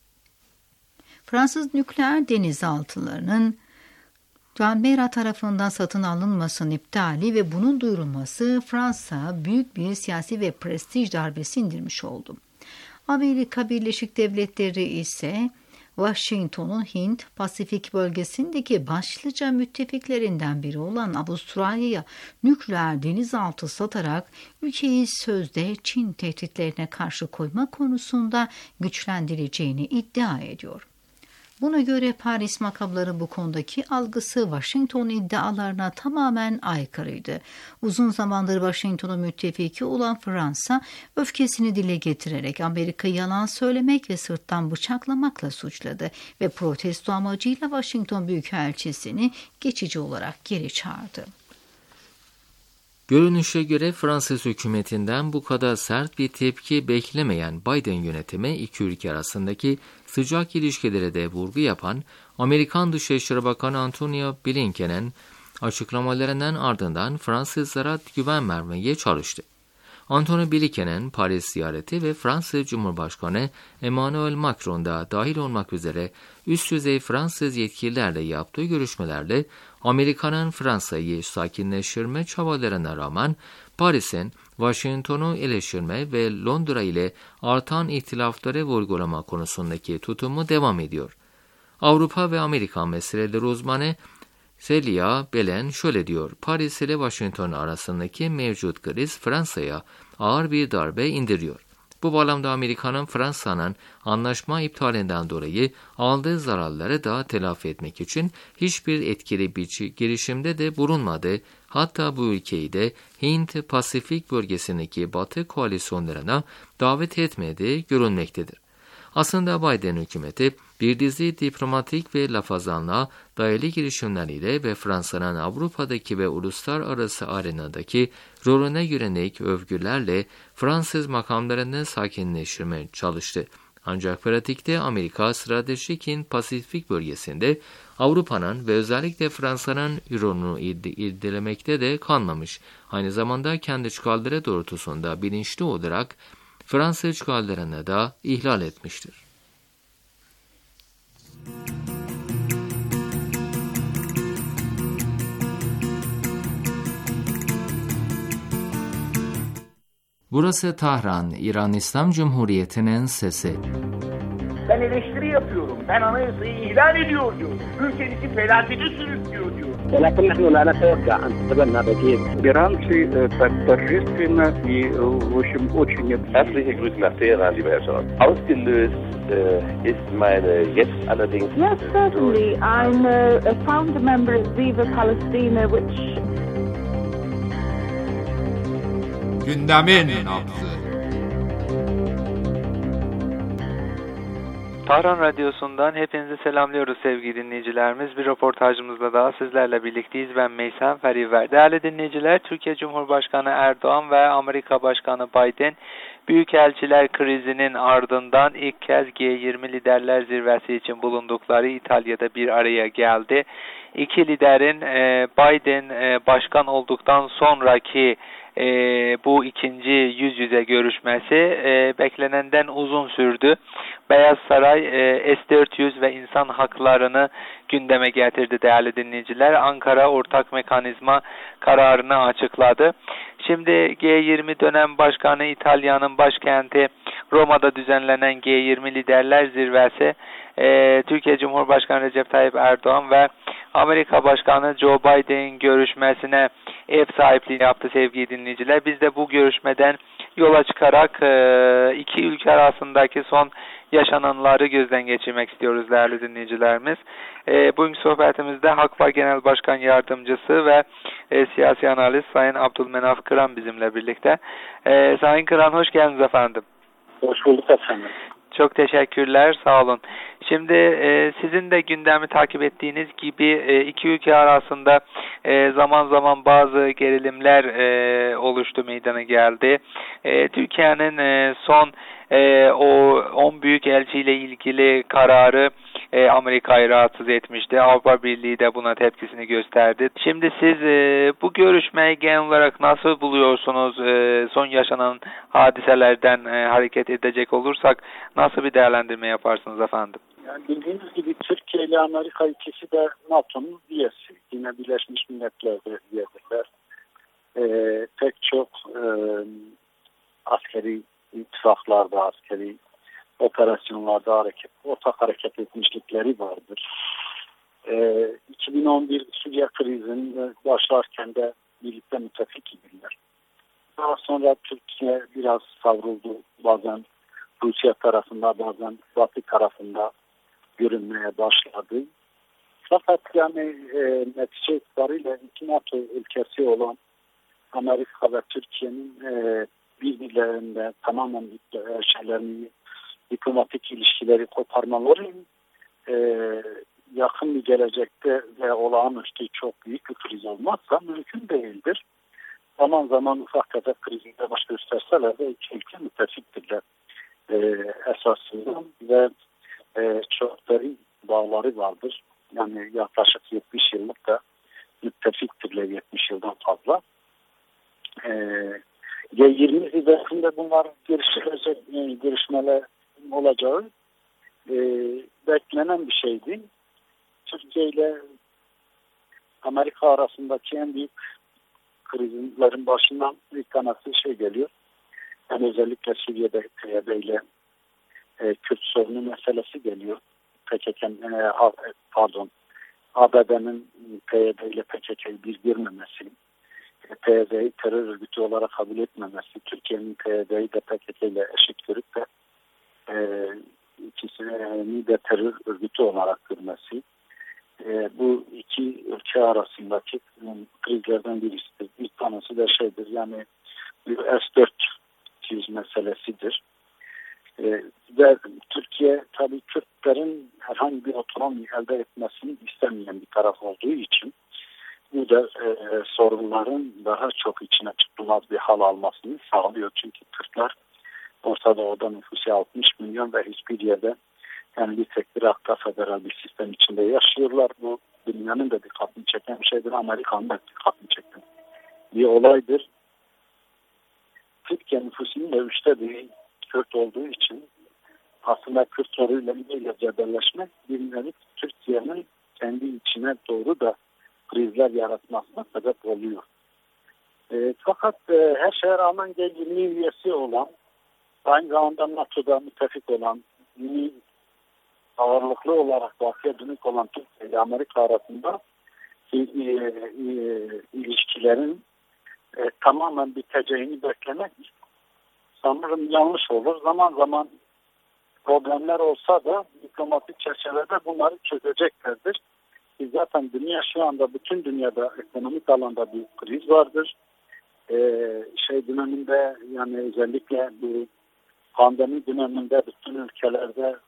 Fransız nükleer denizaltılarının Canberra tarafından satın alınmasının iptali ve bunun duyurulması Fransa büyük bir siyasi ve prestij darbesi indirmiş oldu. Amerika Birleşik Devletleri ise Washington'un Hint-Pasifik bölgesindeki başlıca müttefiklerinden biri olan Avustralya'ya nükleer denizaltı satarak ülkeyi sözde Çin tehditlerine karşı koyma konusunda güçlendireceğini iddia ediyor. Buna göre Paris makamları bu konudaki algısı Washington iddialarına tamamen aykırıydı. Uzun zamandır Washington'un müttefiki olan Fransa, öfkesini dile getirerek Amerika'yı yalan söylemek ve sırttan bıçaklamakla suçladı ve protesto amacıyla Washington Büyükelçisini geçici olarak geri çağırdı. Görünüşe göre Fransız hükümetinden bu kadar sert bir tepki beklemeyen Biden yönetimi iki ülke arasındaki sıcak ilişkilere de vurgu yapan Amerikan Dışişleri Bakanı Antony Blinken'in açıklamalarından ardından Fransızlara güven vermeye çalıştı. Anthony Blinken'in Paris ziyareti ve Fransız Cumhurbaşkanı Emmanuel Macron da dahil olmak üzere üst düzey Fransız yetkililerle yaptığı görüşmelerle Amerika'nın Fransa'yı sakinleştirme çabalarına rağmen Paris'in Washington'u eleştirme ve Londra ile artan ihtilafları vurgulama konusundaki tutumu devam ediyor. Avrupa ve Amerika meseleleri uzmanı Celia Belen şöyle diyor: Paris ile Washington arasındaki mevcut kriz Fransa'ya ağır bir darbe indiriyor. Bu bağlamda Amerika'nın Fransa'nın anlaşma iptalinden dolayı aldığı zararları da telafi etmek için hiçbir etkili bir girişimde de bulunmadı. Hatta bu ülkeyi de Hint-Pasifik bölgesindeki Batı koalisyonlarına davet etmediği görülmektedir. Aslında Biden hükümeti bir dizi diplomatik ve lafazanlığa dayalı girişimleriyle ve Fransa'nın Avrupa'daki ve uluslararası arenadaki rolüne yönelik övgülerle Fransız makamlarını sakinleştirmeye çalıştı. Ancak pratikte Amerika stratejik Hint-Pasifik bölgesinde Avrupa'nın ve özellikle Fransa'nın rolünü irdelemekte de kalmamış. Aynı zamanda kendi çıkarları doğrultusunda bilinçli olarak Fransız çıkarlarını da ihlal etmiştir. Burası Tahran, İran İslam Cumhuriyeti'nin sesi. Ben eleştiri yapıyorum. Ben anayasayı ihlal ediyor diyor. Ülkenizi felakete sürüklüyor diyor. ولكن نحن لا نتوقع أن تتبنى بديل. Иранцы торжественно и, в общем, очень... Herzliche Grüße nach Teheran, lieber Herr Scholz. Ausgelöst äh, ist meine jetzt allerdings... Yes, certainly. I'm a, a founder member of Viva Palestina, which... Gündemin nabzı. Tahran Radyosu'ndan hepinizi selamlıyoruz sevgili dinleyicilerimiz. Bir röportajımızla daha sizlerle birlikteyiz. Ben Meysen Feriver. Değerli dinleyiciler, Türkiye Cumhurbaşkanı Erdoğan ve Amerika Başkanı Biden Büyükelçiler krizinin ardından ilk kez G yirmi Liderler Zirvesi için bulundukları İtalya'da bir araya geldi. İki liderin Biden başkan olduktan sonraki e, bu ikinci yüz yüze görüşmesi e, beklenenden uzun sürdü. Beyaz Saray e, S dört yüz ve insan haklarını gündeme getirdi değerli dinleyiciler. Ankara ortak mekanizma kararını açıkladı. Şimdi G yirmi dönem başkanı İtalya'nın başkenti Roma'da düzenlenen G yirmi Liderler Zirvesi e, Türkiye Cumhurbaşkanı Recep Tayyip Erdoğan ve Amerika Başkanı Joe Biden'in görüşmesine ev sahipliği yaptı sevgili dinleyiciler. Biz de bu görüşmeden yola çıkarak e, iki ülke arasındaki son yaşananları gözden geçirmek istiyoruz değerli dinleyicilerimiz. E, bugünkü sohbetimizde Hakva Genel Başkan Yardımcısı ve e, siyasi analist Sayın Abdülmenaf Kıran bizimle birlikte. E, Sayın Kıran hoş geldiniz efendim. Hoş bulduk efendim. Çok teşekkürler, sağ olun. Şimdi e, sizin de gündemi takip ettiğiniz gibi e, iki ülke arasında e, zaman zaman bazı gerilimler e, oluştu, meydana geldi. E, Türkiye'nin e, son e, o on büyükelçi ile ilgili kararı e, Amerika'yı rahatsız etmişti. Avrupa Birliği de buna tepkisini gösterdi. Şimdi siz e, bu görüşmeyi genel olarak nasıl buluyorsunuz? E, son yaşanan hadiselerden e, hareket edecek olursak nasıl bir değerlendirme yaparsınız efendim? Yani bildiğiniz gibi Türkiye ile Amerika ikisi de NATO'nun üyesi. Yine Birleşmiş Milletler'de üyedirler. Ee, pek çok e, askeri ittifaklarda, askeri operasyonlarda hareket, ortak hareket etmişlikleri vardır. Ee, iki bin on bir Suriye krizinin başlarken de birlikte müttefik idiler. Daha sonra Türkiye biraz savruldu. Bazen Rusya tarafında, bazen Batı tarafında görünmeye başladı. Fakat yani e, netice itibariyle iki NATO ülkesi olan Amerika ve Türkiye'nin e, birbirlerinde tamamen e, şeylerini, diplomatik ilişkileri koparmaları e, yakın bir gelecekte ve olağanüstü çok büyük bir kriz olmazsa mümkün değildir. Zaman zaman ufak tefek krizinde baş gösterseler de iki ülke müttefiktirler e, esasında ve e, çok derin bağları vardır. Yani yaklaşık yetmiş yıllık da müttefiktirler, yetmiş yıldan fazla. E, G G yirmi zirvesinde bunlar görüşülecek, e, görüşmeler olacağı e, beklenen bir şeydi. Türkiye ile Amerika arasındaki en büyük krizlerin başından ilk tanesi şey geliyor. Yani özellikle Suriye'de P Y D ile e, Kürt sorunu meselesi geliyor. P K K'nin e, pardon A B D'nin P Y D ile P K K'yı bir girmemesi, P Y D'yi terör örgütü olarak kabul etmemesi, Türkiye'nin P Y D'yi de P K K ile eşit görüp de e, ikisini de terör örgütü olarak görmesi, e, bu iki ülke arasındaki krizlerden birisidir. Bir tanesi de şeydir, yani S dört yüz meselesidir. E, ve Türkiye tabii Kürtlerin herhangi bir otonomi elde etmesini istemeyen bir taraf olduğu için bu da e, sorunların daha çok içine çıkılmaz bir hal almasını sağlıyor. Çünkü Kürtler Orta Doğu'da nüfusu altmış milyon ve hiçbir yerde, yani bir tek bir akta federal bir sistem içinde yaşıyorlar. Bu dünyanın da dikkatini çeken bir şeydir. Amerika'nın da dikkatini çeken bir olaydır. Türkiye nüfusunun da üçte biri Kürt olduğu için aslında Kürt soruyla ile cebelleşmek bir nevi Türkiye'nin kendi içine doğru da krizler yaratmasına sebep oluyor. E, fakat e, her şeye rağmen G yirmi üyesi olan, aynı zamanda NATO'da müttefik olan, yeni ağırlıklı olarak batıya dönük olan Türkiye ile Amerika arasında e, e, e, ilişkilerin e, tamamen biteceğini beklemek sanırım yanlış olur. Zaman zaman problemler olsa da diplomatik çerçevede bunları çözeceklerdir. Biz zaten dünya şu anda, bütün dünyada ekonomik alanda bir kriz vardır. Ee, şey döneminde, yani özellikle bu pandemi döneminde bütün ülkelerde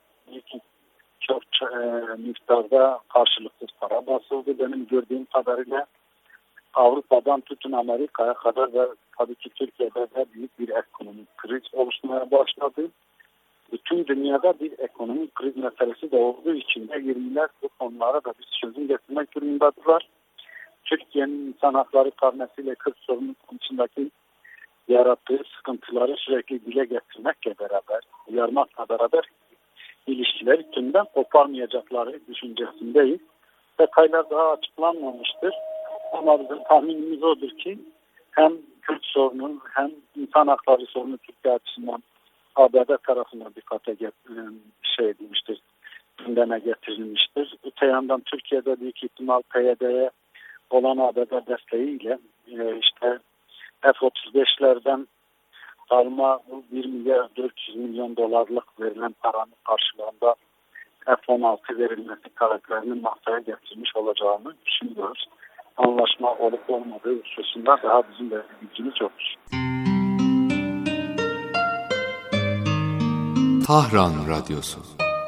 çok e, miktarda karşılıksız para basıldı. Benim gördüğüm kadarıyla Avrupa'dan tutun Amerika'ya kadar da tabii ki Türkiye'de de büyük bir ekonomik kriz oluşmaya başladı. Bütün dünyada bir ekonomik kriz meselesi de olduğu için de yirmiler bu konulara da bir çözüm getirmek durumundadırlar. Türkiye'nin insan hakları karnesiyle Kürt sorunu konusundaki yarattığı sıkıntıları sürekli dile getirmekle beraber, uyarmakla beraber ilişkileri tümden koparmayacakları düşüncesindeyiz. Detaylar daha açıklanmamıştır. Ama bizim tahminimiz odur ki hem Kürt sorunun hem insan hakları sorunu Türkiye açısından A B D tarafından dikkate şey edilmiştir, gündeme getirilmiştir. Öte yandan Türkiye'de büyük ihtimal P Y D'ye olan A B D desteğiyle e, işte F otuz beşlerden alma bir milyar dört yüz milyon dolarlık verilen paranın karşılığında F on altı verilmesi taleplerinin masaya getirmiş olacağını düşünüyoruz. Anlaşma olup olmadığı hususunda daha bizim de bilgimiz yoktur. Tahran Radyosu.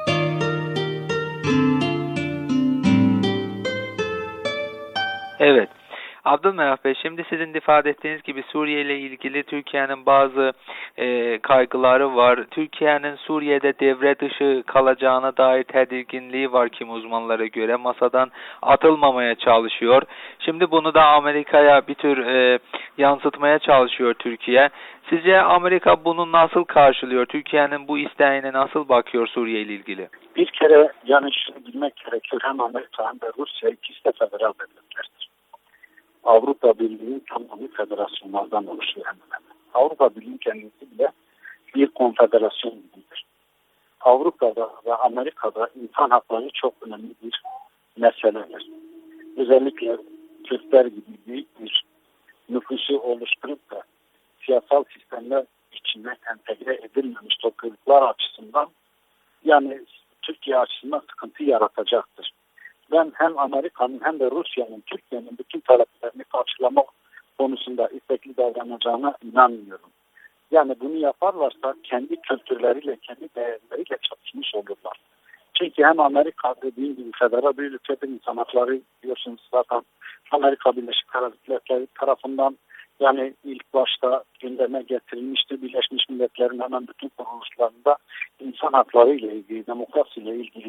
Evet. Abdülmeraf Bey, şimdi sizin ifade ettiğiniz gibi Suriye ile ilgili Türkiye'nin bazı e, kaygıları var. Türkiye'nin Suriye'de devre dışı kalacağına dair tedirginliği var kim uzmanlara göre. Masadan atılmamaya çalışıyor. Şimdi bunu da Amerika'ya bir tür e, yansıtmaya çalışıyor Türkiye. Sizce Amerika bunu nasıl karşılıyor? Türkiye'nin bu isteğine nasıl bakıyor Suriye ile ilgili? Bir kere yani şunu bilmek gerekiyor. Hem Amerika hem de Rusya ikisi de federal devletlerdir. Avrupa Birliği'nin tamamı federasyonlardan oluşuyor hemen hemen. Avrupa Birliği kendisi bile bir konfederasyon gibidir. Avrupa'da ve Amerika'da insan hakları çok önemli bir meseledir. Özellikle Türkler gibi büyük bir nüfusu oluşturup da siyasal sistemler içine entegre edilmemiş topluluklar açısından, yani Türkiye açısından sıkıntı yaratacaktır. Ben hem Amerika'nın hem de Rusya'nın Türkiye'nin bütün taleplerini karşılama konusunda istekli davranacağına inanmıyorum. Yani bunu yaparlarsa kendi kültürleriyle, kendi değerleriyle çatışmış olurlar. Çünkü hem Amerika dediğim gibi federal bir ülkedir, insan hakları biliyorsunuz zaten Amerika Birleşik Devletleri tarafından yani ilk başta gündeme getirilmiştir. Birleşmiş Milletler'in hemen bütün kuruluşlarında insan hakları ile ilgili, demokrasi ile ilgili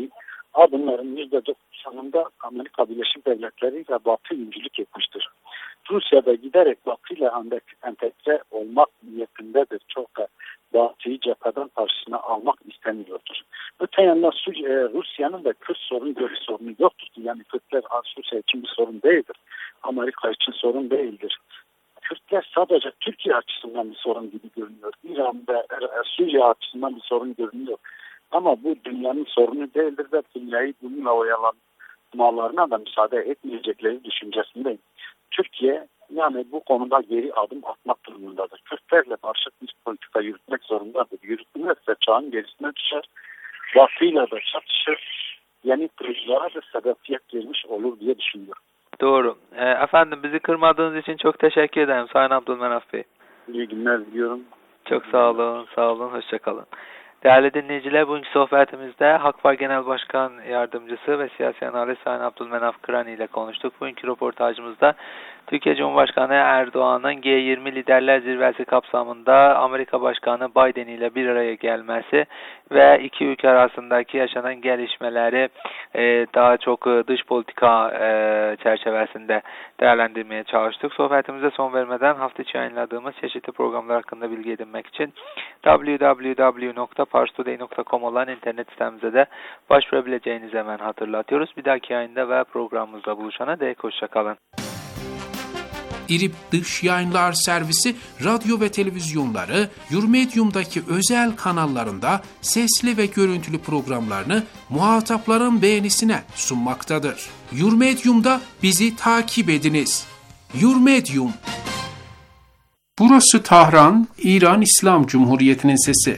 adımların yüzde doksanında Amerika Birleşik Devletleri ile Batı öncülük etmiştir. Rusya da giderek Batı ile entegre olmak niyetindedir. Çok da Batı'yı cepheden karşısına almak istemiyordur. Öte yandan Rusya'nın da Kürt sorunu böyle sorunu yoktur. Yani Kürtler Rusya için bir sorun değildir. Amerika için sorun değildir. Kürtler sadece Türkiye açısından bir sorun gibi görünüyor. İran'da, Suriye açısından bir sorun görünüyor. Ama bu dünyanın sorunu değildir ve dünyayı bununla oyalanmalarına da müsaade etmeyecekleri düşüncesindeyim. Türkiye yani bu konuda geri adım atmak durumundadır. Kürtlerle barışık bir politika yürütmek zorundadır. Yürütmezse çağın gerisine düşer. Batı'yla da çatışır. Yeni krizlere de sebebiyet girmiş olur diye düşünüyorum. Doğru. E, efendim bizi kırmadığınız için çok teşekkür ederim Sayın Abdülmenaf Bey. İyi günler diliyorum. Çok sağ olun, sağ olun, hoşçakalın. Değerli dinleyiciler, bugünkü sohbetimizde Hakvar Genel Başkan Yardımcısı ve Siyasi Analist Sayın Abdülmenaf Kırani ile konuştuk. Bugünkü röportajımızda Türkiye Cumhurbaşkanı Erdoğan'ın G yirmi Liderler Zirvesi kapsamında Amerika Başkanı Biden ile bir araya gelmesi ve iki ülke arasındaki yaşanan gelişmeleri e, daha çok dış politika e, çerçevesinde değerlendirmeye çalıştık. Sohbetimize son vermeden hafta içi yayınladığımız çeşitli programlar hakkında bilgi edinmek için double-u double-u double-u nokta pars today nokta com olan internet sitemize de başvurabileceğinizi hemen hatırlatıyoruz. Bir dahaki yayında ve programımızda buluşana dek hoşçakalın. İRİB Dış Yayınlar Servisi radyo ve televizyonları Yurmedium'daki özel kanallarında sesli ve görüntülü programlarını muhatapların beğenisine sunmaktadır. Yurmedium'da bizi takip ediniz. Yurmedium. Burası Tahran, İran İslam Cumhuriyeti'nin sesi.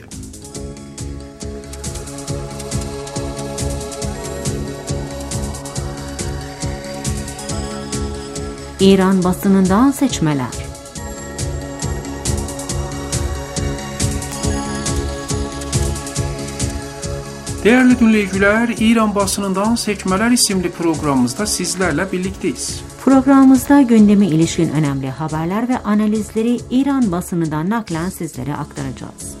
İran basınından seçmeler. Değerli dinleyiciler, İran basınından seçmeler isimli programımızda sizlerle birlikteyiz. Programımızda gündeme ilişkin önemli haberler ve analizleri İran basınından naklen sizlere aktaracağız.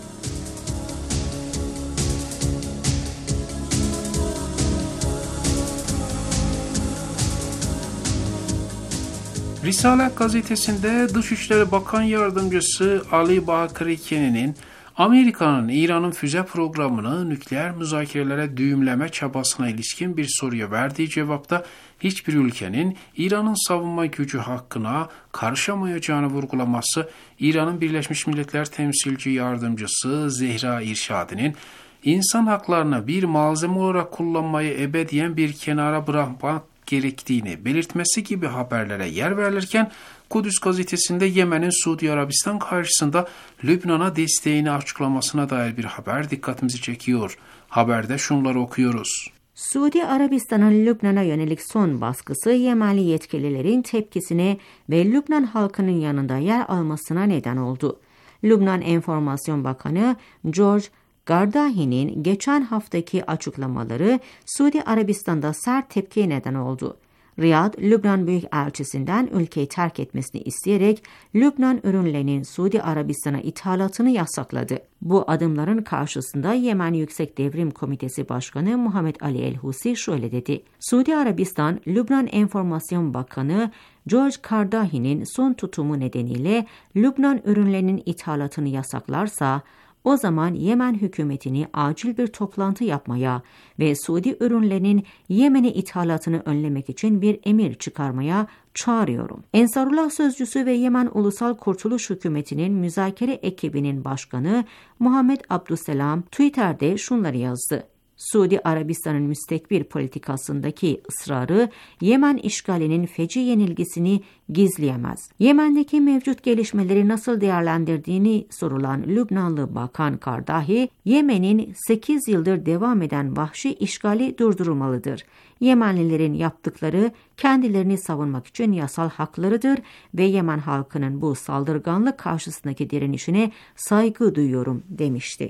Risalet gazetesinde Dışişleri Bakan Yardımcısı Ali Bakır Keni'nin Amerika'nın İran'ın füze programını nükleer müzakerelere düğümleme çabasına ilişkin bir soruya verdiği cevapta hiçbir ülkenin İran'ın savunma gücü hakkına karışamayacağını vurgulaması, İran'ın Birleşmiş Milletler Temsilci Yardımcısı Zehra İrşadi'nin insan haklarını bir malzeme olarak kullanmayı ebediyen bir kenara bırakmak gerektiğini belirtmesi gibi haberlere yer verilirken, Kudüs gazetesinde Yemen'in Suudi Arabistan karşısında Lübnan'a desteğini açıklamasına dair bir haber dikkatimizi çekiyor. Haberde şunları okuyoruz. Suudi Arabistan'ın Lübnan'a yönelik son baskısı Yemenli yetkililerin tepkisine ve Lübnan halkının yanında yer almasına neden oldu. Lübnan Enformasyon Bakanı George Gardahi'nin geçen haftaki açıklamaları Suudi Arabistan'da sert tepkiye neden oldu. Riyad, Lübnan Büyükelçisi'nden ülkeyi terk etmesini isteyerek Lübnan ürünlerinin Suudi Arabistan'a ithalatını yasakladı. Bu adımların karşısında Yemen Yüksek Devrim Komitesi Başkanı Muhammed Ali El-Husi şöyle dedi. Suudi Arabistan, Lübnan Enformasyon Bakanı George Gardahi'nin son tutumu nedeniyle Lübnan ürünlerinin ithalatını yasaklarsa, o zaman Yemen hükümetini acil bir toplantı yapmaya ve Suudi ürünlerinin Yemen'e ithalatını önlemek için bir emir çıkarmaya çağırıyorum. Ensarullah sözcüsü ve Yemen Ulusal Kurtuluş Hükümeti'nin müzakere ekibinin başkanı Muhammed Abdüsselam Twitter'de şunları yazdı. Suudi Arabistan'ın müstekbir politikasındaki ısrarı Yemen işgalinin feci yenilgisini gizleyemez. Yemen'deki mevcut gelişmeleri nasıl değerlendirdiğini sorulan Lübnanlı Bakan Kardahi, Yemen'in sekiz yıldır devam eden vahşi işgali durdurulmalıdır. Yemenlilerin yaptıkları kendilerini savunmak için yasal haklarıdır ve Yemen halkının bu saldırganlık karşısındaki direnişine saygı duyuyorum demişti.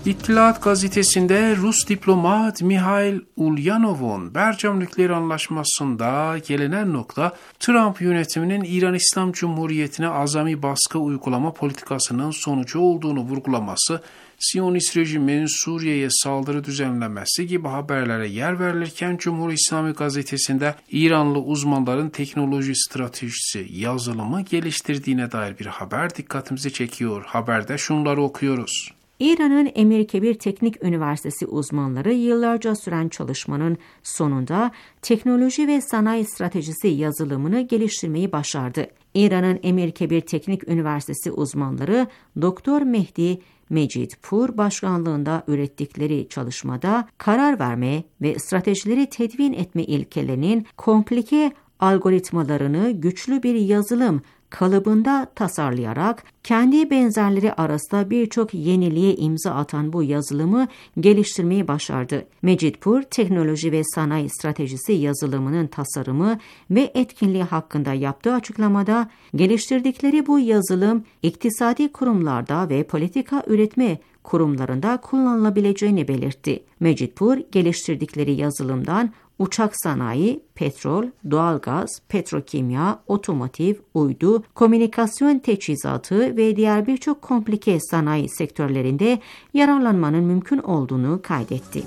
İttihat gazetesinde Rus diplomat Mihail Ulyanov'un Bercam nükleer anlaşmasında gelinen nokta Trump yönetiminin İran İslam Cumhuriyeti'ne azami baskı uygulama politikasının sonucu olduğunu vurgulaması, Siyonist rejimin Suriye'ye saldırı düzenlemesi gibi haberlere yer verilirken Cumhur İslami gazetesinde İranlı uzmanların teknoloji stratejisi yazılımı geliştirdiğine dair bir haber dikkatimizi çekiyor. Haberde şunları okuyoruz. İran'ın Emir Kebir Teknik Üniversitesi uzmanları yıllarca süren çalışmanın sonunda teknoloji ve sanayi stratejisi yazılımını geliştirmeyi başardı. İran'ın Emir Kebir Teknik Üniversitesi uzmanları Doktor Mehdi Mecidpur başkanlığında ürettikleri çalışmada karar verme ve stratejileri tedvin etme ilkelerinin komplike algoritmalarını güçlü bir yazılım kalıbında tasarlayarak kendi benzerleri arasında birçok yeniliğe imza atan bu yazılımı geliştirmeyi başardı. Mecidpur, teknoloji ve sanayi stratejisi yazılımının tasarımı ve etkinliği hakkında yaptığı açıklamada, geliştirdikleri bu yazılım iktisadi kurumlarda ve politika üretme kurumlarında kullanılabileceğini belirtti. Mecidpur, geliştirdikleri yazılımdan uçak sanayi, petrol, doğalgaz, petrokimya, otomotiv, uydu, komünikasyon teçhizatı ve diğer birçok komplike sanayi sektörlerinde yararlanmanın mümkün olduğunu kaydetti.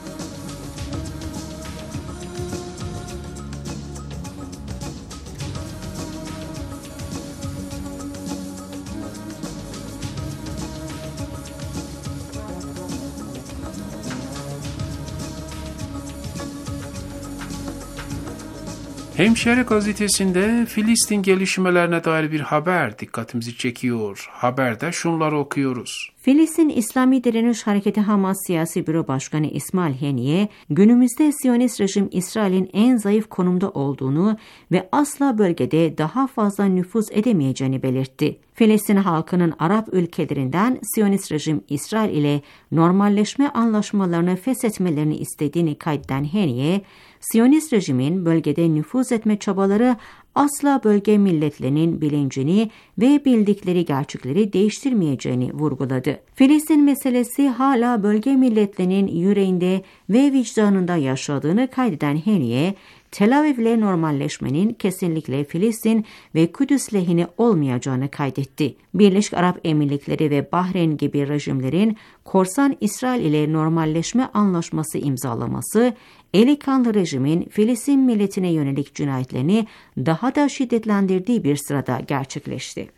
Hemşehri gazetesinde Filistin gelişmelerine dair bir haber dikkatimizi çekiyor. Haberde şunları okuyoruz. Filistin İslami Direniş Hareketi Hamas Siyasi Büro Başkanı İsmail Haniye, günümüzde Siyonist rejim İsrail'in en zayıf konumda olduğunu ve asla bölgede daha fazla nüfuz edemeyeceğini belirtti. Filistin halkının Arap ülkelerinden Siyonist rejim İsrail ile normalleşme anlaşmalarını feshetmelerini istediğini kaydeden Haniye, Siyonist rejimin bölgede nüfuz etme çabaları asla bölge milletlerinin bilincini ve bildikleri gerçekleri değiştirmeyeceğini vurguladı. Filistin meselesi hala bölge milletlerinin yüreğinde ve vicdanında yaşadığını kaydeden Haniye, Tel Aviv'le normalleşmenin kesinlikle Filistin ve Kudüs lehine olmayacağını kaydetti. Birleşik Arap Emirlikleri ve Bahreyn gibi rejimlerin korsan İsrail ile normalleşme anlaşması imzalaması, eli kanlı rejimin Filistin milletine yönelik cinayetlerini daha da şiddetlendirdiği bir sırada gerçekleşti.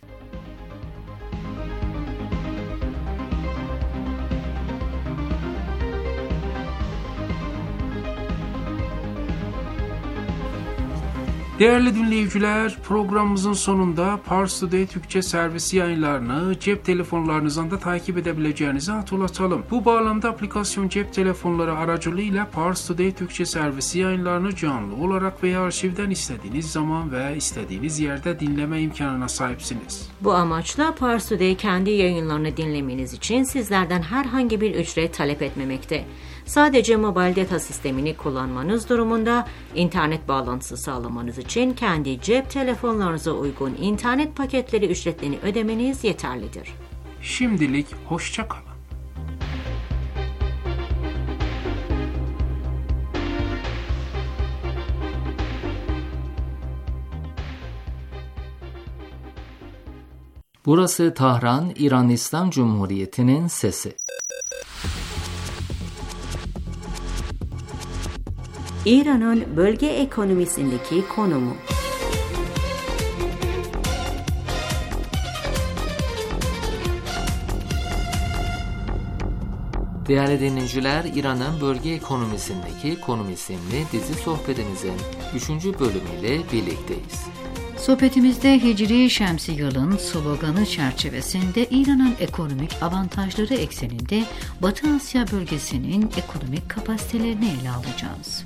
Değerli dinleyiciler, programımızın sonunda Pars Today Türkçe servisi yayınlarını cep telefonlarınızdan da takip edebileceğinizi hatırlatalım. Bu bağlamda aplikasyon cep telefonları aracılığıyla Pars Today Türkçe servisi yayınlarını canlı olarak veya arşivden istediğiniz zaman ve istediğiniz yerde dinleme imkanına sahipsiniz. Bu amaçla Pars Today kendi yayınlarını dinlemeniz için sizlerden herhangi bir ücret talep etmemekte. Sadece mobil data sistemini kullanmanız durumunda internet bağlantısı sağlamanız için kendi cep telefonlarınıza uygun internet paketleri ücretlerini ödemeniz yeterlidir. Şimdilik hoşça kalın. Burası Tahran, İran İslam Cumhuriyeti'nin sesi. İran'ın bölge ekonomisindeki konumu. Değerli dinleyiciler, İran'ın bölge ekonomisindeki konum isimli dizi sohbetimizin üçüncü bölümüyle birlikteyiz. Sohbetimizde Hicri Şemsi yılın sloganı çerçevesinde İran'ın ekonomik avantajları ekseninde Batı Asya bölgesinin ekonomik kapasitelerini ele alacağız.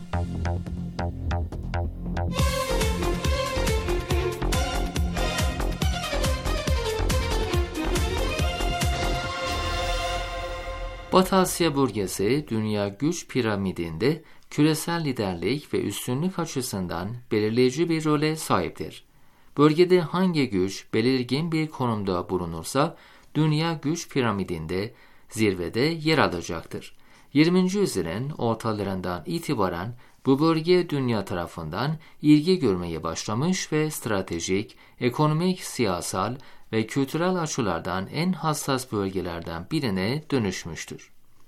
Batı Asya bölgesi dünya güç piramidinde küresel liderlik ve üstünlük açısından belirleyici bir role sahiptir. Bölgede hangi güç belirgin bir konumda bulunursa dünya güç piramidinde zirvede yer alacaktır. yirminci yüzyılın ortalarından itibaren bu bölge dünya tarafından ilgi görmeye başlamış ve stratejik, ekonomik, siyasal ve kültürel açılardan en hassas bölgelerden birine dönüşmüştür.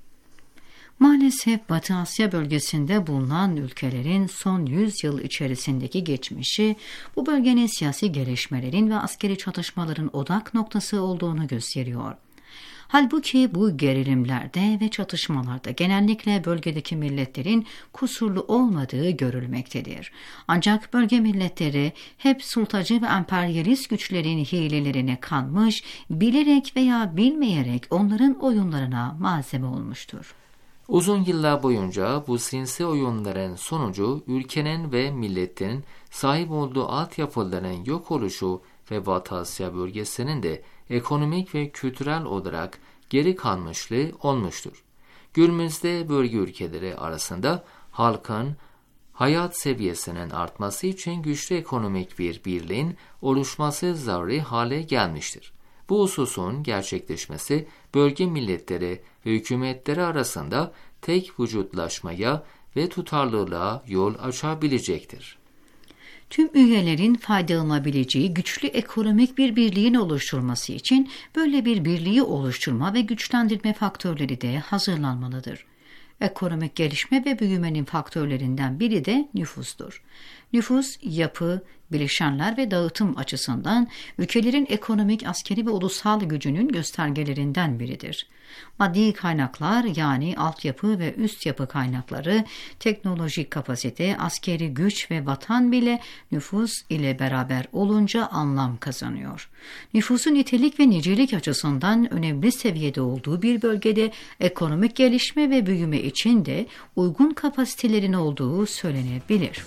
Maalesef Batı Asya bölgesinde bulunan ülkelerin son yüz yıl içerisindeki geçmişi, bu bölgenin siyasi gelişmelerin ve askeri çatışmaların odak noktası olduğunu gösteriyor. Halbuki bu gerilimlerde ve çatışmalarda genellikle bölgedeki milletlerin kusurlu olmadığı görülmektedir. Ancak bölge milletleri hep sultacı ve emperyalist güçlerin hilelerine kanmış, bilerek veya bilmeyerek onların oyunlarına malzeme olmuştur. Uzun yıllar boyunca bu sinsi oyunların sonucu ülkenin ve milletin sahip olduğu altyapıların yok oluşu ve Batı Asya bölgesinin de ekonomik ve kültürel olarak geri kalmışlığı olmuştur. Günümüzde bölge ülkeleri arasında halkın hayat seviyesinin artması için güçlü ekonomik bir birliğin oluşması zaruri hale gelmiştir. Bu hususun gerçekleşmesi bölge milletleri ve hükümetleri arasında tek vücutlaşmaya ve tutarlılığa yol açabilecektir. Tüm üyelerin faydalanabileceği güçlü ekonomik bir birliğin oluşturulması için böyle bir birliği oluşturma ve güçlendirme faktörleri de hazırlanmalıdır. Ekonomik gelişme ve büyümenin faktörlerinden biri de nüfustur. Nüfus, yapı, bileşenler ve dağıtım açısından ülkelerin ekonomik, askeri ve ulusal gücünün göstergelerinden biridir. Maddi kaynaklar yani altyapı ve üst yapı kaynakları, teknolojik kapasite, askeri güç ve vatan bile nüfus ile beraber olunca anlam kazanıyor. Nüfusun nitelik ve nicelik açısından önemli seviyede olduğu bir bölgede ekonomik gelişme ve büyüme için de uygun kapasitelerin olduğu söylenebilir.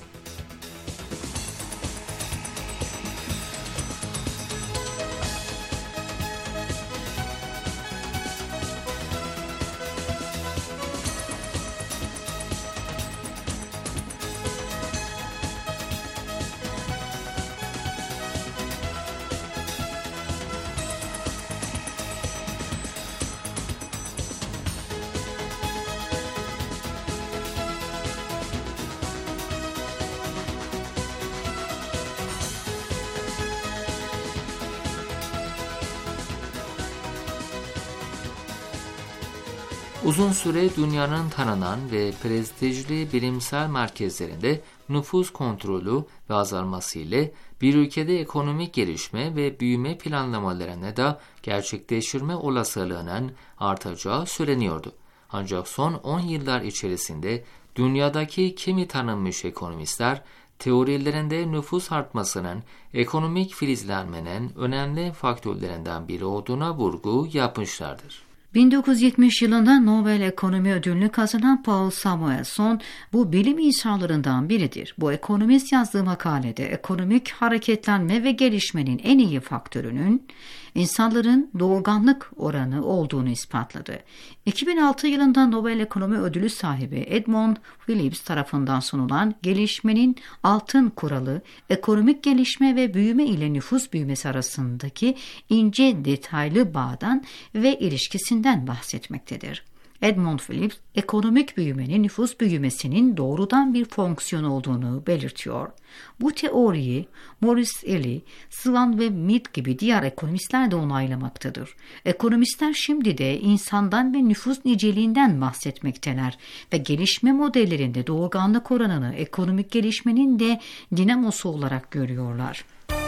Uzun süre dünyanın tanınan ve prestijli bilimsel merkezlerinde nüfus kontrolü ve azalması ile bir ülkede ekonomik gelişme ve büyüme planlamalarını da gerçekleştirme olasılığının artacağı söyleniyordu. Ancak son on yıllar içerisinde dünyadaki kimi tanınmış ekonomistler teorilerinde nüfus artmasının ekonomik filizlenmenin önemli faktörlerinden biri olduğuna vurgu yapmışlardır. bin dokuz yüz yetmiş yılında Nobel Ekonomi Ödülünü kazanan Paul Samuelson bu bilim insanlarından biridir. Bu ekonomist yazdığı makalede ekonomik hareketlenme ve gelişmenin en iyi faktörünün insanların doğurganlık oranı olduğunu ispatladı. iki bin altı yılında Nobel Ekonomi Ödülü sahibi Edmund Phillips tarafından sunulan gelişmenin altın kuralı, ekonomik gelişme ve büyüme ile nüfus büyümesi arasındaki ince detaylı bağdan ve ilişkisinden bahsetmektedir. Edmund Phillips, ekonomik büyümenin nüfus büyümesinin doğrudan bir fonksiyon olduğunu belirtiyor. Bu teoriyi Maurice Ely, Swan ve Mead gibi diğer ekonomistler de onaylamaktadır. Ekonomistler şimdi de insandan ve nüfus niceliğinden bahsetmekteler ve gelişme modellerinde doğurganlık oranını ekonomik gelişmenin de dinamosu olarak görüyorlar.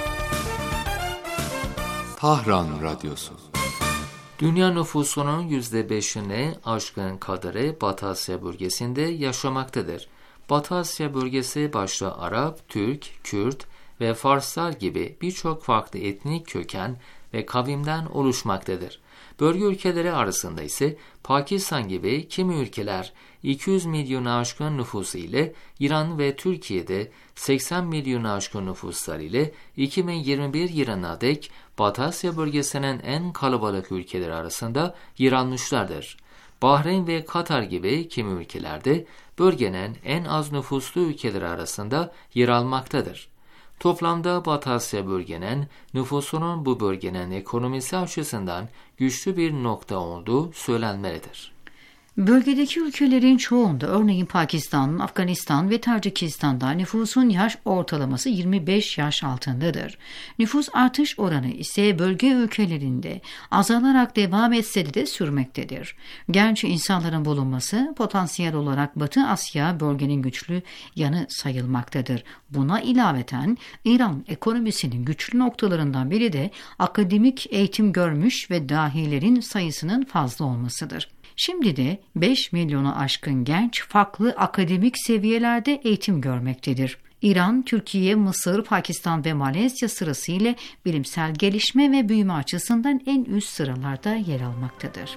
Tahran Radyosu. Dünya nüfusunun yüzde beşini aşkın kadarı Batı Asya bölgesinde yaşamaktadır. Batı Asya bölgesi başta Arap, Türk, Kürt ve Farslar gibi birçok farklı etnik köken ve kavimden oluşmaktadır. Bölge ülkeleri arasında ise Pakistan gibi kimi ülkeler iki yüz milyonu aşkın nüfusu ile İran ve Türkiye'de seksen milyonu aşkın nüfuslar ile iki bin yirmi bir yılına dek Batı Asya bölgesinin en kalabalık ülkeleri arasında yer almışlardır. Bahreyn ve Katar gibi kimi ülkelerde bölgenin en az nüfuslu ülkeleri arasında yer almaktadır. Toplamda Batı Asya bölgenin nüfusunun bu bölgenin ekonomisi açısından güçlü bir nokta olduğu söylenmelidir. Bölgedeki ülkelerin çoğunda, örneğin Pakistan, Afganistan ve Tacikistan'da nüfusun yaş ortalaması yirmi beş yaş altındadır. Nüfus artış oranı ise bölge ülkelerinde azalarak devam etse de sürmektedir. Genç insanların bulunması potansiyel olarak Batı Asya bölgenin güçlü yanı sayılmaktadır. Buna ilaveten İran ekonomisinin güçlü noktalarından biri de akademik eğitim görmüş ve dahilerin sayısının fazla olmasıdır. Şimdi de beş milyonu aşkın genç farklı akademik seviyelerde eğitim görmektedir. İran, Türkiye, Mısır, Pakistan ve Malezya sırasıyla bilimsel gelişme ve büyüme açısından en üst sıralarda yer almaktadır.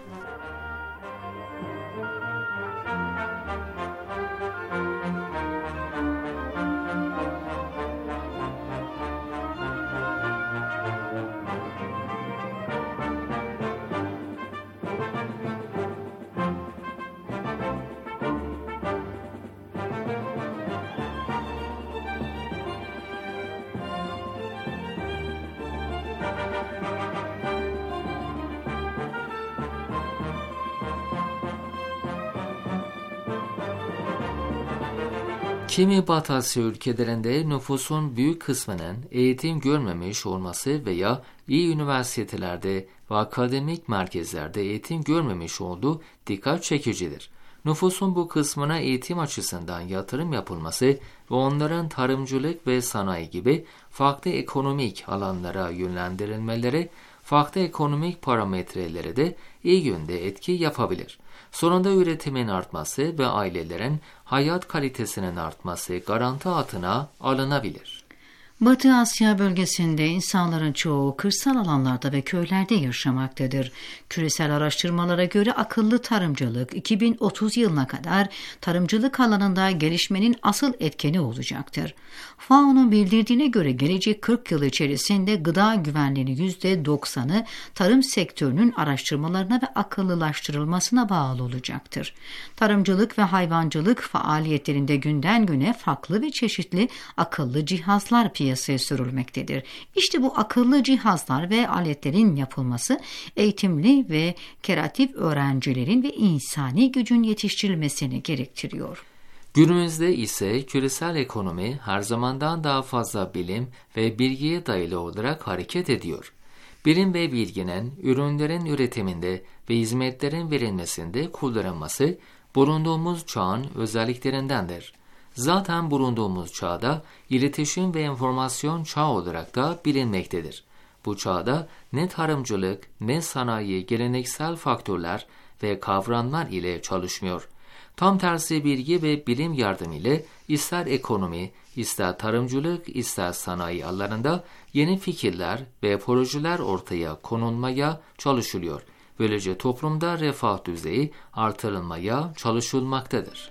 Kimi Batı Asya ülkelerinde nüfusun büyük kısmının eğitim görmemiş olması veya iyi üniversitelerde ve akademik merkezlerde eğitim görmemiş olduğu dikkat çekicidir. Nüfusun bu kısmına eğitim açısından yatırım yapılması ve onların tarımcılık ve sanayi gibi farklı ekonomik alanlara yönlendirilmeleri, farklı ekonomik parametrelere de iyi yönde etki yapabilir. Sonunda üretimin artması ve ailelerin hayat kalitesinin artması garanti altına alınabilir. Batı Asya bölgesinde insanların çoğu kırsal alanlarda ve köylerde yaşamaktadır. Küresel araştırmalara göre akıllı tarımcılık iki bin otuz yılına kadar tarımcılık alanında gelişmenin asıl etkeni olacaktır. F A O'nun bildirdiğine göre gelecek kırk yıl içerisinde gıda güvenliğinin yüzde doksanı tarım sektörünün araştırmalarına ve akıllılaştırılmasına bağlı olacaktır. Tarımcılık ve hayvancılık faaliyetlerinde günden güne farklı ve çeşitli akıllı cihazlar piyasaya sürülmektedir. İşte bu akıllı cihazlar ve aletlerin yapılması eğitimli ve kreatif öğrencilerin ve insani gücün yetiştirilmesini gerektiriyor. Günümüzde ise küresel ekonomi her zamandan daha fazla bilim ve bilgiye dayalı olarak hareket ediyor. Bilim ve bilginin ürünlerin üretiminde ve hizmetlerin verilmesinde kullanılması bulunduğumuz çağın özelliklerindendir. Zaten bulunduğumuz çağda iletişim ve enformasyon çağı olarak da bilinmektedir. Bu çağda ne tarımcılık ne sanayi geleneksel faktörler ve kavramlar ile çalışmıyor. Tam tersi bilgi ve bilim yardımıyla ister ekonomi, ister tarımcılık, ister sanayi alanlarında yeni fikirler ve projeler ortaya konulmaya çalışılıyor. Böylece toplumda refah düzeyi artırılmaya çalışılmaktadır.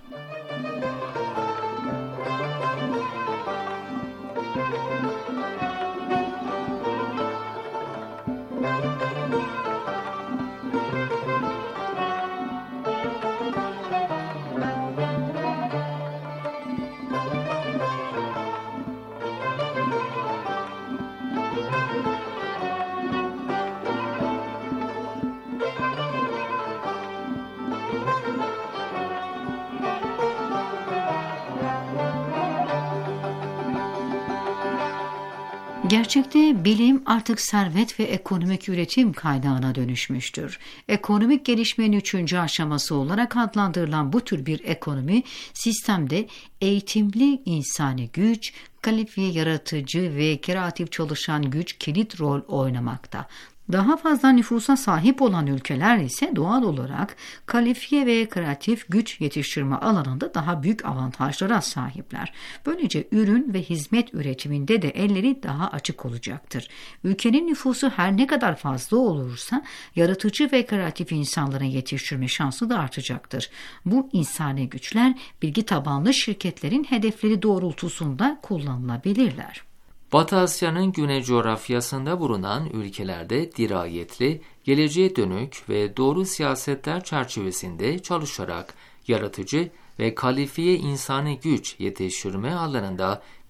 Gerçekte bilim artık servet ve ekonomik üretim kaynağına dönüşmüştür. Ekonomik gelişmenin üçüncü aşaması olarak adlandırılan bu tür bir ekonomi sistemde eğitimli insani güç, kalifiye yaratıcı ve kreatif çalışan güç kilit rol oynamakta. Daha fazla nüfusa sahip olan ülkeler ise doğal olarak kalifiye ve kreatif güç yetiştirme alanında daha büyük avantajlara sahipler. Böylece ürün ve hizmet üretiminde de elleri daha açık olacaktır. Ülkenin nüfusu her ne kadar fazla olursa yaratıcı ve kreatif insanların yetiştirme şansı da artacaktır. Bu insani güçler bilgi tabanlı şirketlerin hedefleri doğrultusunda kullanılabilirler. Batı Asya'nın güney coğrafyasında bulunan ülkelerde dirayetli, geleceğe dönük ve doğru siyasetler çerçevesinde çalışarak yaratıcı ve kalifiye insani güç yetiştirme alanında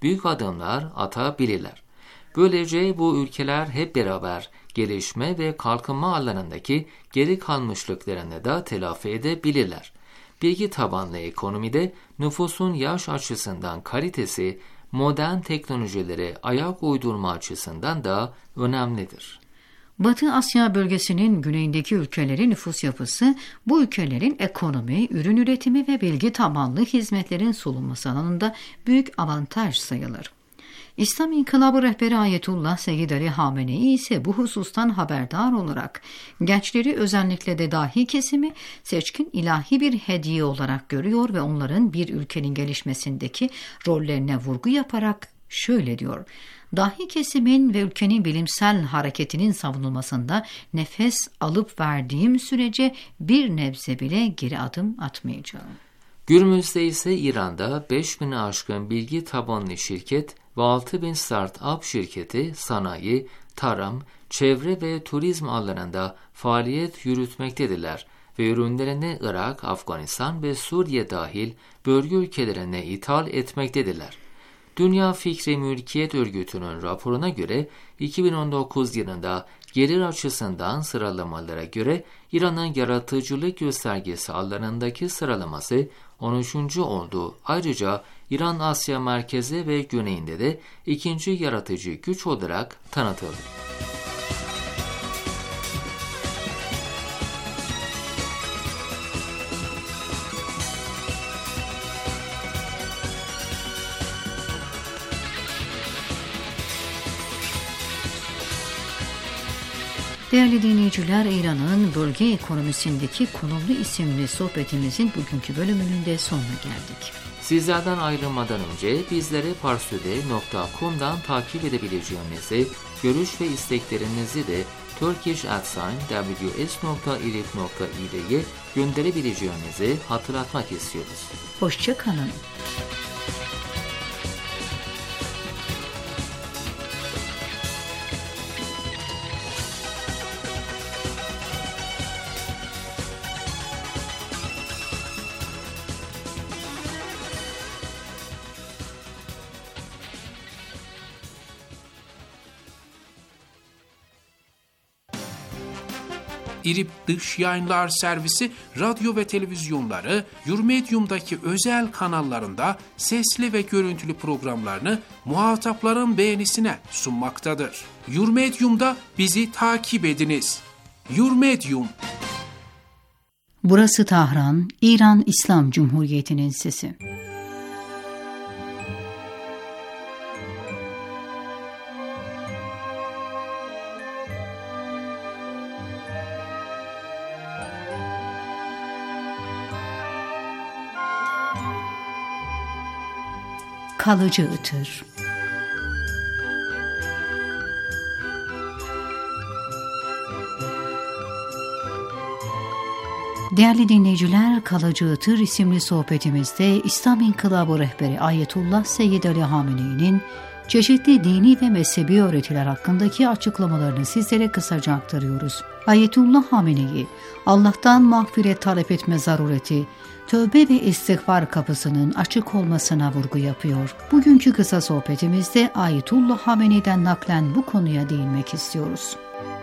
büyük adımlar atabilirler. Böylece bu ülkeler hep beraber gelişme ve kalkınma alanındaki geri kalmışlıklarını da telafi edebilirler. Bilgi tabanlı ekonomide nüfusun yaş açısından kalitesi, modern teknolojilere ayak uydurma açısından da önemlidir. Batı Asya bölgesinin güneyindeki ülkelerin nüfus yapısı, bu ülkelerin ekonomi, ürün üretimi ve bilgi tabanlı hizmetlerin sunulması alanında büyük avantaj sayılır. İslam İnkılabı rehberi Ayetullah Seyyid Ali Hamenei ise bu husustan haberdar olarak gençleri, özellikle de dahi kesimi seçkin ilahi bir hediye olarak görüyor ve onların bir ülkenin gelişmesindeki rollerine vurgu yaparak şöyle diyor: dahi kesimin ve ülkenin bilimsel hareketinin savunulmasında nefes alıp verdiğim sürece bir nebze bile geri adım atmayacağım. Günümüzde ise İran'da beş bini aşkın bilgi tabanlı şirket ve altı bin start-up şirketi sanayi, tarım, çevre ve turizm alanında faaliyet yürütmektedirler ve ürünlerini Irak, Afganistan ve Suriye dahil bölge ülkelerine ithal etmektedirler. Dünya Fikri Mülkiyet Örgütü'nün raporuna göre iki bin on dokuz yılında gelir açısından sıralamalara göre İran'ın yaratıcılık göstergesi alanındaki sıralaması on üçüncü oldu. Ayrıca İran Asya merkezi ve güneyinde de ikinci yaratıcı güç olarak tanıtıldı. Değerli dinleyiciler, İran'ın bölge ekonomisindeki konumlu isimli sohbetimizin bugünkü bölümünün de sonuna geldik. Sizlerden ayrılmadan önce bizleri parstoday nokta com'dan takip edebileceğinizi, görüş ve isteklerinizi de turkish at w s nokta elif nokta i d'ye gönderebileceğinizi hatırlatmak istiyoruz. Hoşça kalın. İRİB Dış Yayınlar Servisi radyo ve televizyonları Yurmedyum'daki özel kanallarında sesli ve görüntülü programlarını muhatapların beğenisine sunmaktadır. Yurmedyum'da bizi takip ediniz. Yurmedyum. Burası Tahran, İran İslam Cumhuriyeti'nin sesi. Kalıcı ıtır. Değerli dinleyiciler, Kalıcı Itır isimli sohbetimizde İslam İnkılabı rehberi Ayetullah Seyyid Ali Hamenei'nin çeşitli dini ve mezhebi öğretiler hakkındaki açıklamalarını sizlere kısaca aktarıyoruz. Ayetullah Hamenei, Allah'tan mağfiret talep etme zarureti, tövbe ve istiğfar kapısının açık olmasına vurgu yapıyor. Bugünkü kısa sohbetimizde Ayetullah Hamenei'den naklen bu konuya değinmek istiyoruz.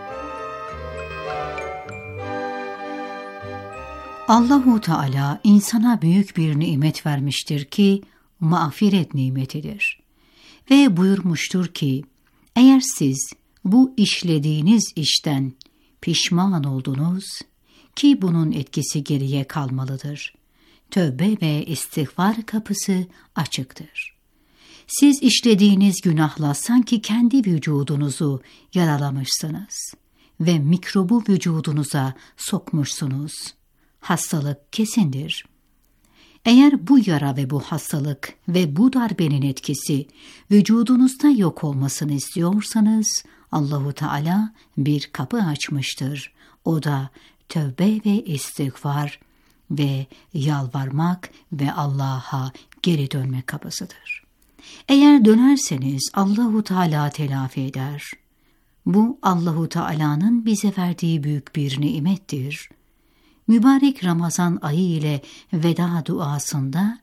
Allahu Teala insana büyük bir nimet vermiştir ki mağfiret nimetidir. Ve buyurmuştur ki, eğer siz bu işlediğiniz işten pişman oldunuz ki bunun etkisi geriye kalmalıdır. Tövbe ve istiğfar kapısı açıktır. Siz işlediğiniz günahla sanki kendi vücudunuzu yaralamışsınız ve mikrobu vücudunuza sokmuşsunuz. Hastalık kesindir. Eğer bu yara ve bu hastalık ve bu darbenin etkisi vücudunuzda yok olmasını istiyorsanız Allahu Teala bir kapı açmıştır. O da tövbe ve istiğfar ve yalvarmak ve Allah'a geri dönme kapısıdır. Eğer dönerseniz Allahu Teala telafi eder. Bu Allahu Teala'nın bize verdiği büyük bir nimettir. Mübarek Ramazan ayı ile veda duasında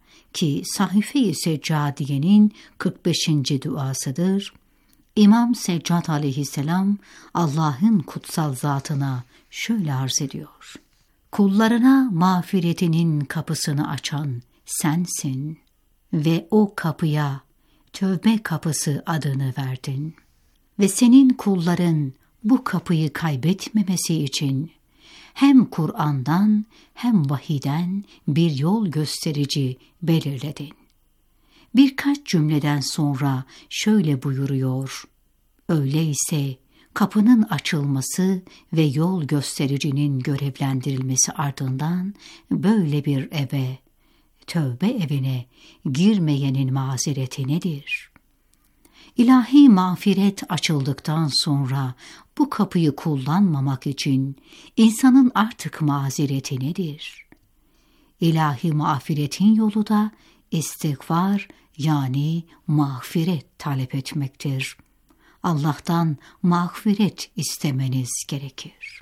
ki Sahife-i Seccadiye'nin kırk beşinci duasıdır. İmam Seccad aleyhisselam Allah'ın kutsal zatına şöyle arz ediyor. Kullarına mağfiretinin kapısını açan sensin ve o kapıya tövbe kapısı adını verdin. Ve senin kulların bu kapıyı kaybetmemesi için hem Kur'an'dan hem vahiden bir yol gösterici belirledin. Birkaç cümleden sonra şöyle buyuruyor. Öyleyse kapının açılması ve yol göstericinin görevlendirilmesi ardından böyle bir eve, tövbe evine girmeyenin mazereti nedir? İlahi mağfiret açıldıktan sonra bu kapıyı kullanmamak için insanın artık mazereti nedir? İlahi mağfiretin yolu da istiğfar yani mağfiret talep etmektir. Allah'tan mağfiret istemeniz gerekir.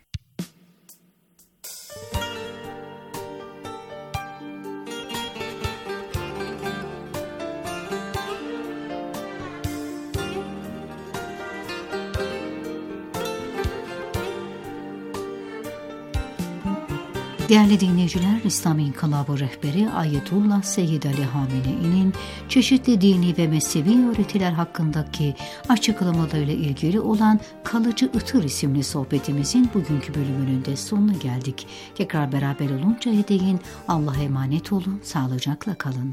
Değerli dinleyiciler, İslam İnkılabı rehberi Ayetullah Seyyid Ali Hamenei'nin çeşitli dini ve mezhebi öğretiler hakkındaki açıklamalarıyla ilgili olan Kalıcı Itır isimli sohbetimizin bugünkü bölümünün de sonuna geldik. Tekrar beraber oluncaya değin Allah'a emanet olun, sağlıcakla kalın.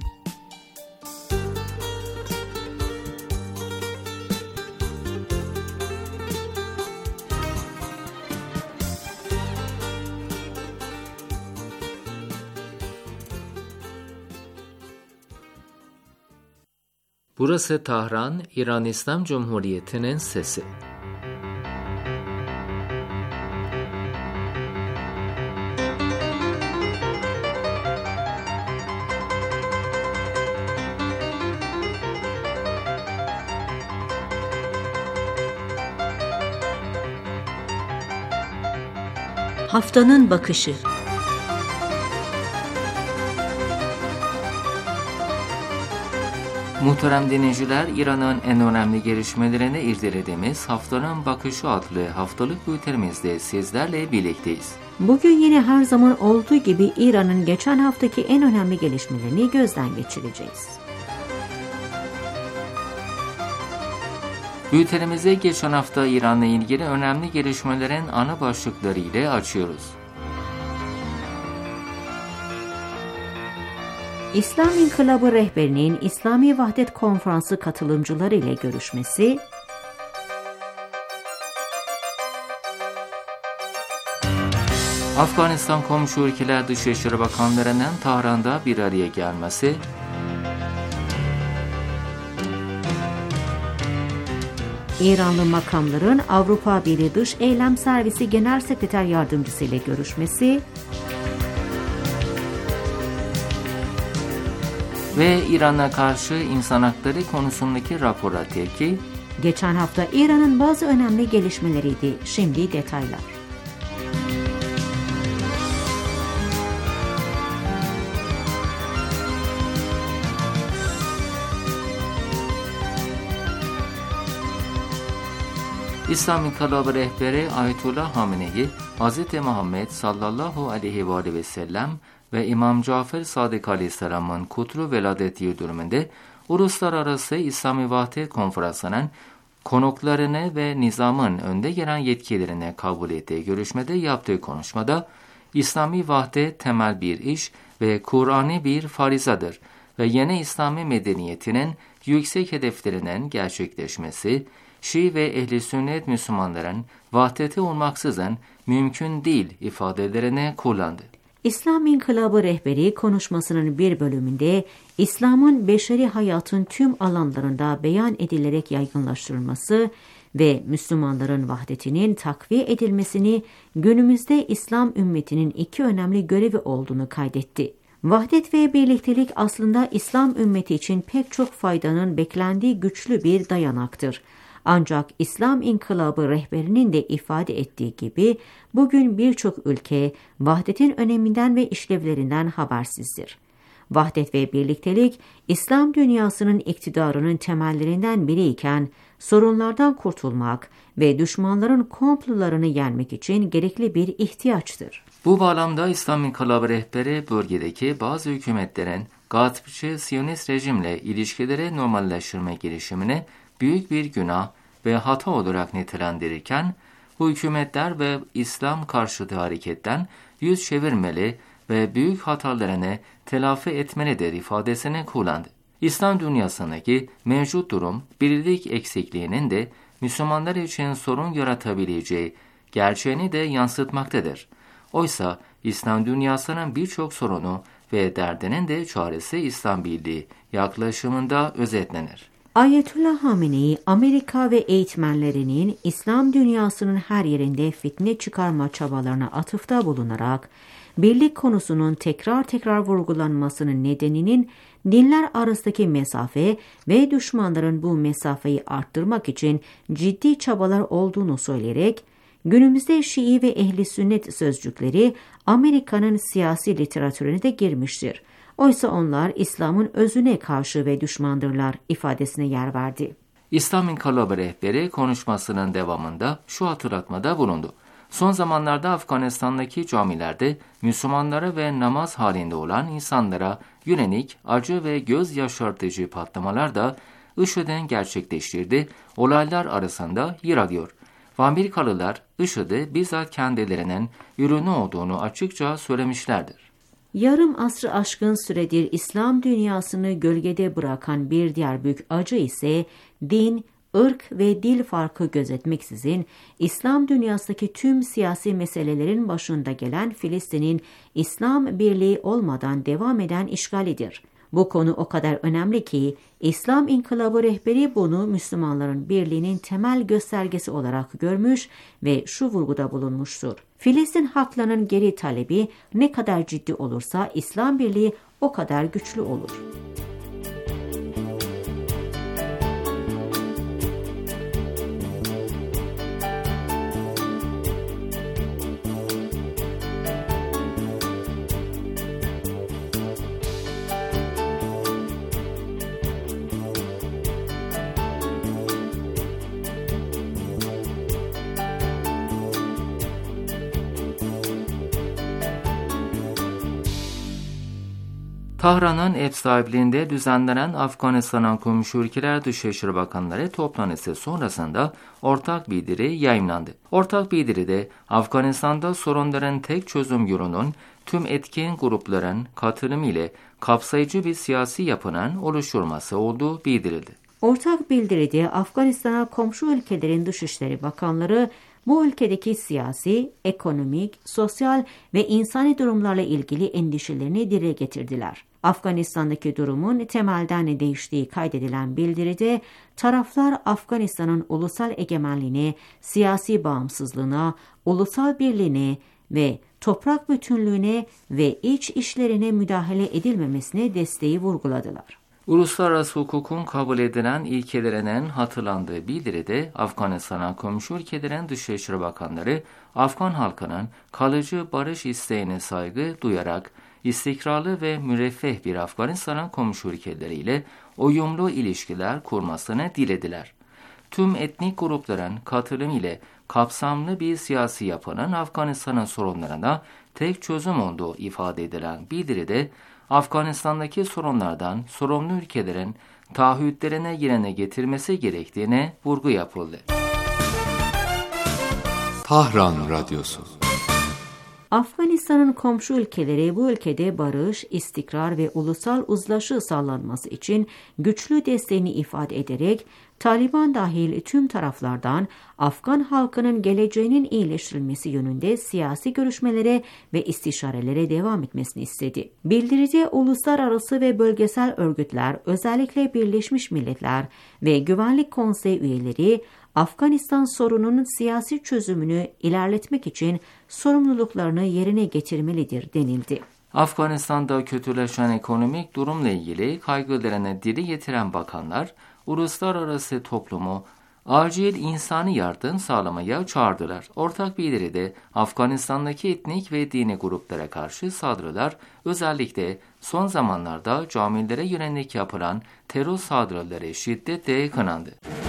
Burası Tahran, İran İslam Cumhuriyeti'nin sesi. Haftanın bakışı. Muhterem dinleyiciler, İran'ın en önemli gelişmelerini irdelediğimiz Haftanın Bakışı adlı haftalık bültenimizde sizlerle birlikteyiz. Bugün yine her zaman olduğu gibi İran'ın geçen haftaki en önemli gelişmelerini gözden geçireceğiz. Bültenimizi geçen hafta İran'la ilgili önemli gelişmelerin ana başlıkları ile açıyoruz. İslam İnkılabı rehberinin İslami Vahdet Konferansı katılımcıları ile görüşmesi, Afganistan komşu ülkeler Dışişleri Bakanlarının Tahran'da bir araya gelmesi, İranlı makamların Avrupa Birliği Dış Eylem Servisi Genel Sekreter Yardımcısı ile görüşmesi ve İran'a karşı insan hakları konusundaki rapora tepki. Geçen hafta İran'ın bazı önemli gelişmeleriydi. Şimdi detaylar. İslam İnkılabı rehberi Ayetullah Hamenei, Hz. Muhammed sallallahu aleyhi ve aleyhi ve sellem ve İmam Cafer Sadık Aleyhisselam'ın kutlu veladet yıldönümünde Uluslararası İslami Vahdet Konferansı'nın konuklarını ve nizamın önde gelen yetkilerini kabul ettiği görüşmede yaptığı konuşmada, İslami vahdet temel bir iş ve Kur'an'ı bir farizadır ve yeni İslami medeniyetinin yüksek hedeflerinin gerçekleşmesi, Şii ve Ehli Sünnet Müslümanların vahdeti olmaksızın mümkün değil ifadelerini kullandı. İslam İnkılabı rehberi konuşmasının bir bölümünde İslam'ın beşeri hayatın tüm alanlarında beyan edilerek yaygınlaştırılması ve Müslümanların vahdetinin takviye edilmesini günümüzde İslam ümmetinin iki önemli görevi olduğunu kaydetti. Vahdet ve birliktelik aslında İslam ümmeti için pek çok faydanın beklendiği güçlü bir dayanaktır. Ancak İslam İnkılabı rehberinin de ifade ettiği gibi bugün birçok ülke vahdetin öneminden ve işlevlerinden habersizdir. Vahdet ve birliktelik, İslam dünyasının iktidarının temellerinden biriyken, sorunlardan kurtulmak ve düşmanların komplolarını yenmek için gerekli bir ihtiyaçtır. Bu bağlamda İslam İnkılabı rehberi bölgedeki bazı hükümetlerin gaspçı Siyonist rejimle ilişkileri normalleştirme girişimini büyük bir günah ve hata olarak nitelendirirken, bu hükümetler ve İslam karşıtı hareketten yüz çevirmeli ve büyük hatalarını telafi etmelidir ifadesini kullandı. İslam dünyasındaki mevcut durum, birlik eksikliğinin de Müslümanlar için sorun yaratabileceği gerçeğini de yansıtmaktadır. Oysa İslam dünyasının birçok sorunu ve derdinin de çaresi İslam Birliği yaklaşımında özetlenir. Ayetullah Hamenei, Amerika ve eğitmenlerinin İslam dünyasının her yerinde fitne çıkarma çabalarına atıfta bulunarak, birlik konusunun tekrar tekrar vurgulanmasının nedeninin dinler arasındaki mesafe ve düşmanların bu mesafeyi arttırmak için ciddi çabalar olduğunu söyleyerek, günümüzde Şii ve Ehli Sünnet sözcükleri Amerika'nın siyasi literatürüne de girmiştir. Oysa onlar İslam'ın özüne karşı ve düşmandırlar ifadesine yer verdi. İslam İnkılabı rehberi konuşmasının devamında şu hatırlatmada bulundu. Son zamanlarda Afganistan'daki camilerde Müslümanlara ve namaz halinde olan insanlara yönelik acı ve göz yaşartıcı patlamalar da IŞİD'in gerçekleştirdiği olaylar arasında yer alıyor. Amerikalılar IŞİD'i bizzat kendilerinin ürünü olduğunu açıkça söylemişlerdir. Yarım asrı aşkın süredir İslam dünyasını gölgede bırakan bir diğer büyük acı ise din, ırk ve dil farkı gözetmeksizin İslam dünyasındaki tüm siyasi meselelerin başında gelen Filistin'in İslam birliği olmadan devam eden işgalidir. Bu konu o kadar önemli ki İslam İnkılabı rehberi bunu Müslümanların birliğinin temel göstergesi olarak görmüş ve şu vurguda bulunmuştur. Filistin haklarının geri talebi ne kadar ciddi olursa İslam birliği o kadar güçlü olur. Tahran'ın ev sahipliğinde düzenlenen Afganistan'a komşu ülkeler Dışişleri Bakanları toplantısı sonrasında ortak bildiri yayımlandı. Ortak bildiride Afganistan'da sorunların tek çözüm yolunun tüm etkin grupların katılımı ile kapsayıcı bir siyasi yapının oluşturulması olduğu bildirildi. Ortak bildiride Afganistan'a komşu ülkelerin Dışişleri Bakanları bu ülkedeki siyasi, ekonomik, sosyal ve insani durumlarla ilgili endişelerini dile getirdiler. Afganistan'daki durumun temelden değiştiği kaydedilen bildiride taraflar Afganistan'ın ulusal egemenliğine, siyasi bağımsızlığına, ulusal birliğine ve toprak bütünlüğüne ve iç işlerine müdahale edilmemesine desteği vurguladılar. Uluslararası hukukun kabul edilen ilkelerinin hatırlandığı bildiride Afganistan'a komşu ülkelerin Dışişleri Bakanları, Afgan halkının kalıcı barış isteğine saygı duyarak istikrarlı ve müreffeh bir Afganistan'ın komşu ülkeleriyle uyumlu ilişkiler kurmasını dilediler. Tüm etnik grupların katılımı ile kapsamlı bir siyasi yapının Afganistan'ın sorunlarına tek çözüm olduğu ifade edilen bildiride, Afganistan'daki sorunlardan sorumlu ülkelerin taahhütlerine yerine getirmesi gerektiğine vurgu yapıldı. Tahran Radyosu. Afganistan'ın komşu ülkeleri bu ülkede barış, istikrar ve ulusal uzlaşı sağlanması için güçlü desteğini ifade ederek Taliban dahil tüm taraflardan Afgan halkının geleceğinin iyileştirilmesi yönünde siyasi görüşmelere ve istişarelere devam etmesini istedi. Bildiride uluslararası ve bölgesel örgütler, özellikle Birleşmiş Milletler ve Güvenlik Konseyi üyeleri Afganistan sorununun siyasi çözümünü ilerletmek için sorumluluklarını yerine getirmelidir denildi. Afganistan'da kötüleşen ekonomik durumla ilgili kaygılarını dile getiren bakanlar, uluslararası toplumu acil insani yardım sağlamaya çağırdılar. Ortak bildiri de Afganistan'daki etnik ve dini gruplara karşı saldırılar, özellikle son zamanlarda camilere yönelik yapılan terör saldırıları şiddetle kınandı.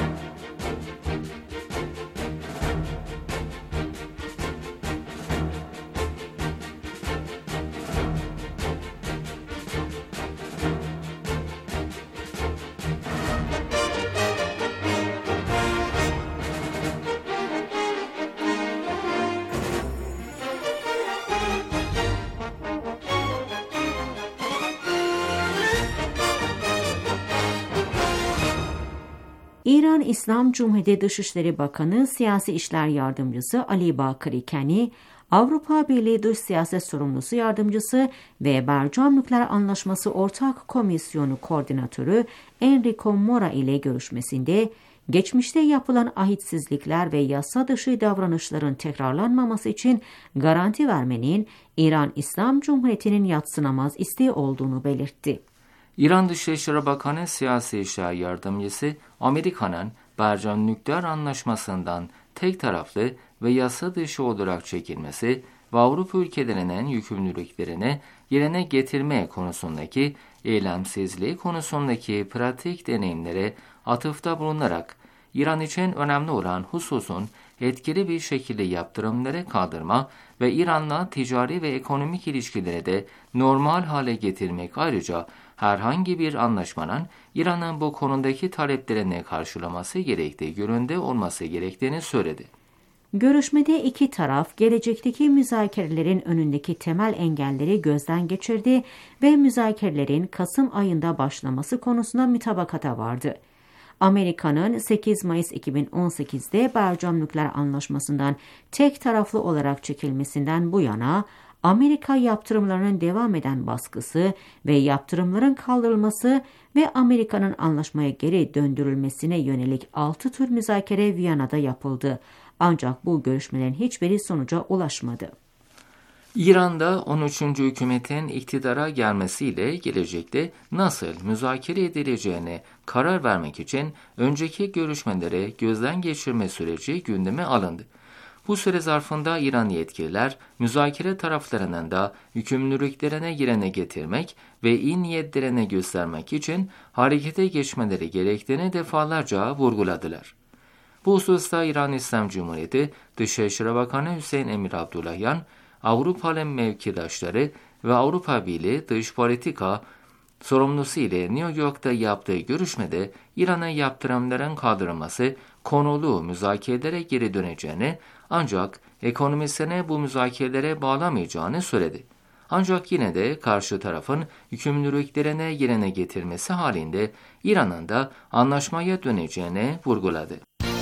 İran İslam Cumhuriyeti Dışişleri Bakanı Siyasi İşler Yardımcısı Ali Bakri Kani, Avrupa Birliği Dış Siyaset Sorumlusu Yardımcısı ve Bercam Nükleer Anlaşması Ortak Komisyonu Koordinatörü Enrico Mora ile görüşmesinde, geçmişte yapılan ahitsizlikler ve yasa dışı davranışların tekrarlanmaması için garanti vermenin İran İslam Cumhuriyeti'nin yadsınamaz isteği olduğunu belirtti. İran Dışişleri Bakanı Siyasi İşler Yardımcısı, Amerika'nın Bercam Nükleer Anlaşması'ndan tek taraflı ve yasa dışı olarak çekilmesi ve Avrupa ülkelerinin yükümlülüklerini yerine getirme konusundaki eylemsizliği konusundaki pratik deneyimlere atıfta bulunarak, İran için önemli olan hususun etkili bir şekilde yaptırımları kaldırma ve İran'la ticari ve ekonomik ilişkileri de normal hale getirmek, ayrıca herhangi bir anlaşmanın İran'ın bu konudaki taleplerini karşılaması gerektiği yönünde olması gerektiğini söyledi. Görüşmede iki taraf gelecekteki müzakerelerin önündeki temel engelleri gözden geçirdi ve müzakerelerin Kasım ayında başlaması konusunda mütabakata vardı. Amerika'nın sekiz Mayıs iki bin on sekiz'de Bercam Nükleer Anlaşması'ndan tek taraflı olarak çekilmesinden bu yana Amerika yaptırımlarının devam eden baskısı ve yaptırımların kaldırılması ve Amerika'nın anlaşmaya geri döndürülmesine yönelik altı tür müzakere Viyana'da yapıldı. Ancak bu görüşmelerin hiçbiri sonuca ulaşmadı. İran'da on üçüncü hükümetin iktidara gelmesiyle gelecekte nasıl müzakere edileceğine karar vermek için önceki görüşmeleri gözden geçirme süreci gündeme alındı. Bu süre zarfında İran yetkililer müzakere taraflarının da yükümlülüklerine yerine getirmek ve iyi niyetlerine göstermek için harekete geçmeleri gerektiğini defalarca vurguladılar. Bu hususta İran İslam Cumhuriyeti Dışişleri Bakanı Hüseyin Emir Abdullahian, Avrupalı mevkidaşları ve Avrupa Birliği Dış Politika sorumlusu ile New York'ta yaptığı görüşmede İran'a yaptırımların kaldırılması konulu müzakerelere geri döneceğini, ancak ekonomisine bu müzakerelere bağlamayacağını söyledi. Ancak yine de karşı tarafın yükümlülüklerine yerine getirmesi halinde İran'ın da anlaşmaya döneceğini vurguladı.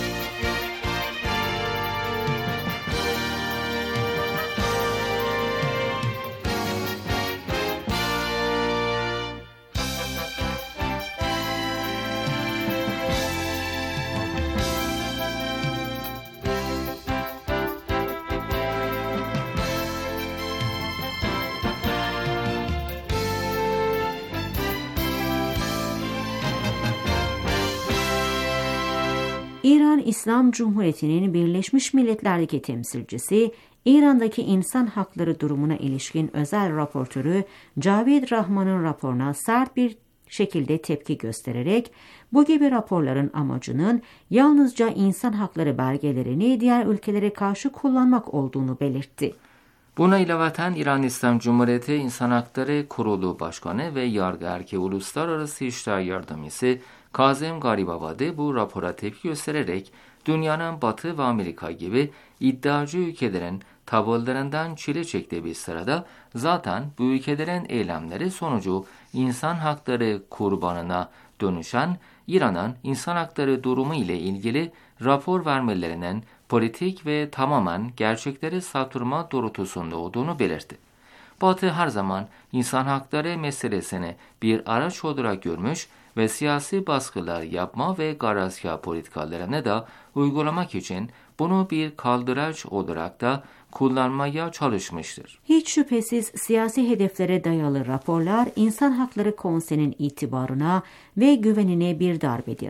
İran İslam Cumhuriyeti'nin Birleşmiş Milletler'deki temsilcisi, İran'daki insan hakları durumuna ilişkin özel raportörü Cavid Rahman'ın raporuna sert bir şekilde tepki göstererek, bu gibi raporların amacının yalnızca insan hakları belgelerini diğer ülkelere karşı kullanmak olduğunu belirtti. Buna ilaveten İran İslam Cumhuriyeti İnsan Hakları Kurulu Başkanı ve Yargı Erki Uluslararası İşler Yardımcısı Kazem Garibabadi bu rapora tepki göstererek dünyanın Batı ve Amerika gibi iddiacı ülkelerin tavırlarından çile çektiği bir sırada zaten bu ülkelerin eylemleri sonucu insan hakları kurbanına dönüşen İran'ın insan hakları durumu ile ilgili rapor vermelerinin politik ve tamamen gerçekleri saptırma doğrultusunda olduğunu belirtti. Batı her zaman insan hakları meselesini bir araç olarak görmüş ve siyasi baskılar yapma ve garazya politikalarını da uygulamak için bunu bir kaldıraç olarak da kullanmaya çalışmıştır. Hiç şüphesiz siyasi hedeflere dayalı raporlar İnsan Hakları Konseyi'nin itibarına ve güvenine bir darbedir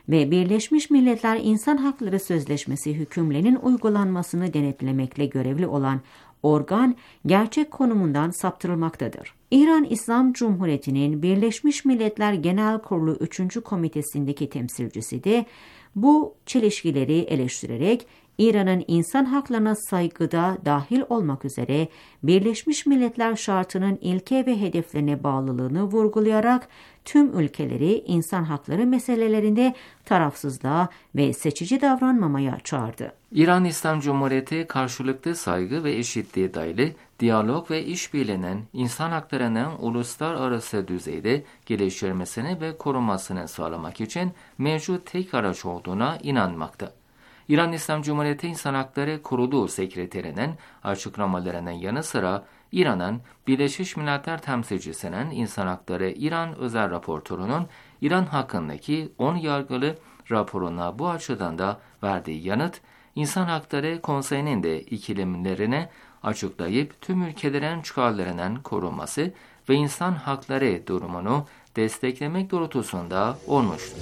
ve Birleşmiş Milletler İnsan Hakları Sözleşmesi hükümlerinin uygulanmasını denetlemekle görevli olan organ gerçek konumundan saptırılmaktadır. İran İslam Cumhuriyeti'nin Birleşmiş Milletler Genel Kurulu üçüncü Komitesi'ndeki temsilcisi de bu çelişkileri eleştirerek İran'ın insan haklarına saygıda dahil olmak üzere Birleşmiş Milletler Şartı'nın ilke ve hedeflerine bağlılığını vurgulayarak tüm ülkeleri insan hakları meselelerinde tarafsızlığa ve seçici davranmamaya çağırdı. İran İslam Cumhuriyeti karşılıklı saygı ve eşitliğe dayalı diyalog ve işbirliğinin insan haklarının uluslararası düzeyde geliştirilmesini ve korunmasını sağlamak için mevcut tek araç olduğuna inanmakta. İran İslam Cumhuriyeti İnsan Hakları Kurulu Sekreterinin açıklamalarının yanı sıra İran'ın Birleşmiş Milletler Temsilcisinin İnsan Hakları İran Özel Raportörü'nün İran hakkındaki on yargılı raporuna bu açıdan da verdiği yanıt, İnsan Hakları Konseyi'nin de ikilemlerini açıklayıp tüm ülkelerin çıkarlarının korunması ve insan hakları durumunu desteklemek doğrultusunda olmuştur.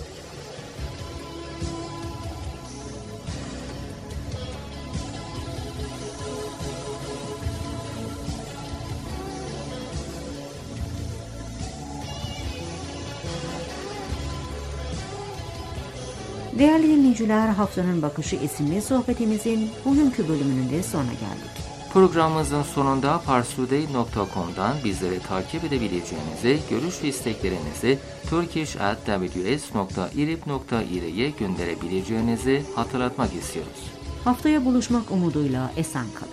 Değerli dinleyiciler, Haftanın Bakışı isimli sohbetimizin bugünkü bölümünün de sonuna geldik. Programımızın sonunda parstoday nokta com'dan bizleri takip edebileceğinizi, görüş ve isteklerinizi turkish at w s nokta irib nokta ir'ye gönderebileceğinizi hatırlatmak istiyoruz. Haftaya buluşmak umuduyla esen kalın.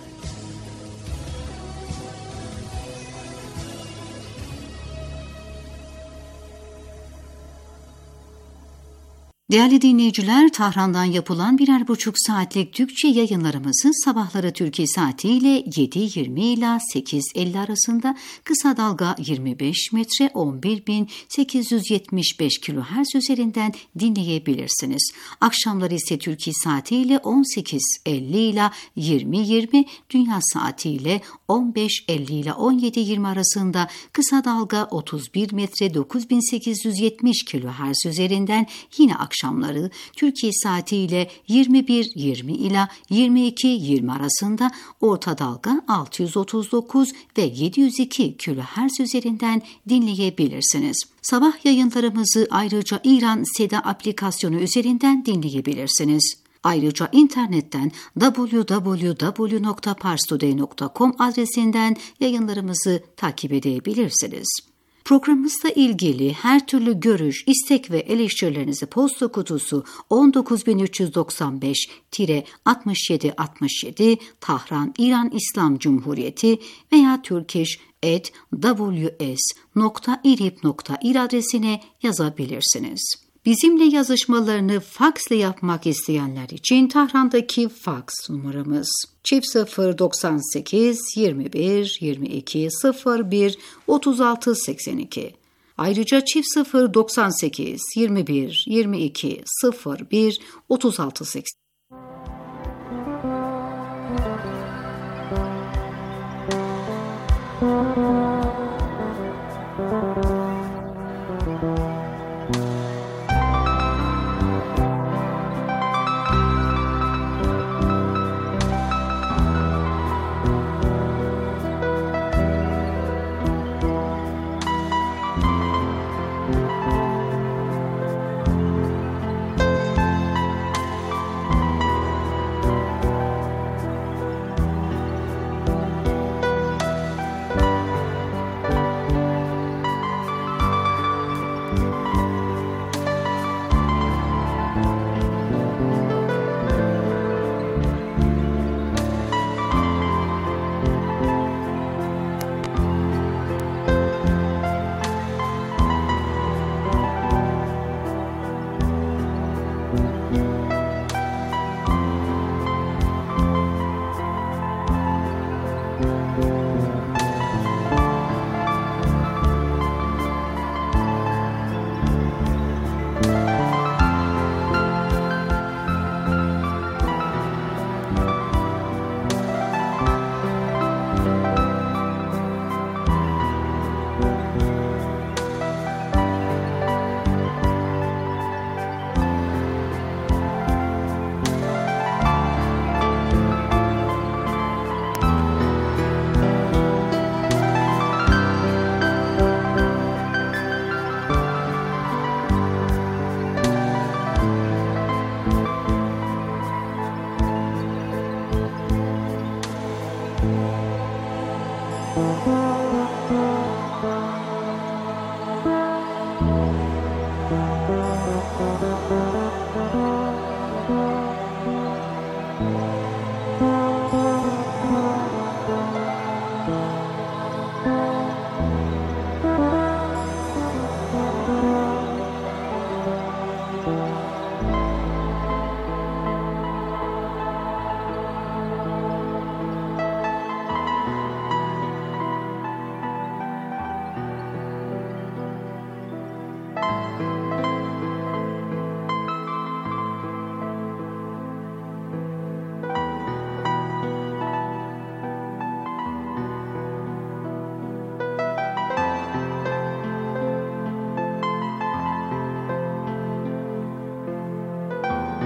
Değerli dinleyiciler, Tahran'dan yapılan birer buçuk saatlik Türkçe yayınlarımızı sabahları Türkiye saatiyle yedi yirmi ila sekiz elli arasında kısa dalga yirmi beş metre on bir bin sekiz yüz yetmiş beş kilohertz üzerinden dinleyebilirsiniz. Akşamları ise Türkiye saatiyle on sekiz elli ila yirmi yirmi, dünya saatiyle on beş elli ila on yedi yirmi arasında kısa dalga otuz bir metre dokuz bin sekiz yüz yetmiş kilohertz üzerinden yine akşamları Türkiye saatiyle yirmi bir yirmi ila yirmi iki yirmi arasında orta dalga altı yüz otuz dokuz ve yedi yüz iki kilohertz üzerinden dinleyebilirsiniz. Sabah yayınlarımızı ayrıca İran Seda aplikasyonu üzerinden dinleyebilirsiniz. Ayrıca internetten double-u double-u double-u nokta parstoday nokta com adresinden yayınlarımızı takip edebilirsiniz. Programımızla ilgili her türlü görüş, istek ve eleştirilerinizi posta kutusu on dokuz bin üç yüz doksan beş altmış yedi altmış yedi Tahran İran İslam Cumhuriyeti veya turkish at w s nokta irib nokta ir adresine yazabilirsiniz. Bizimle yazışmalarını faksla yapmak isteyenler için Tahran'daki faks numaramız çift sıfır doksan sekiz yirmi bir yirmi iki sıfır bir otuz altı seksen iki. Ayrıca çift sıfır doksan sekiz yirmi bir yirmi iki sıfır bir otuz altı seksen iki.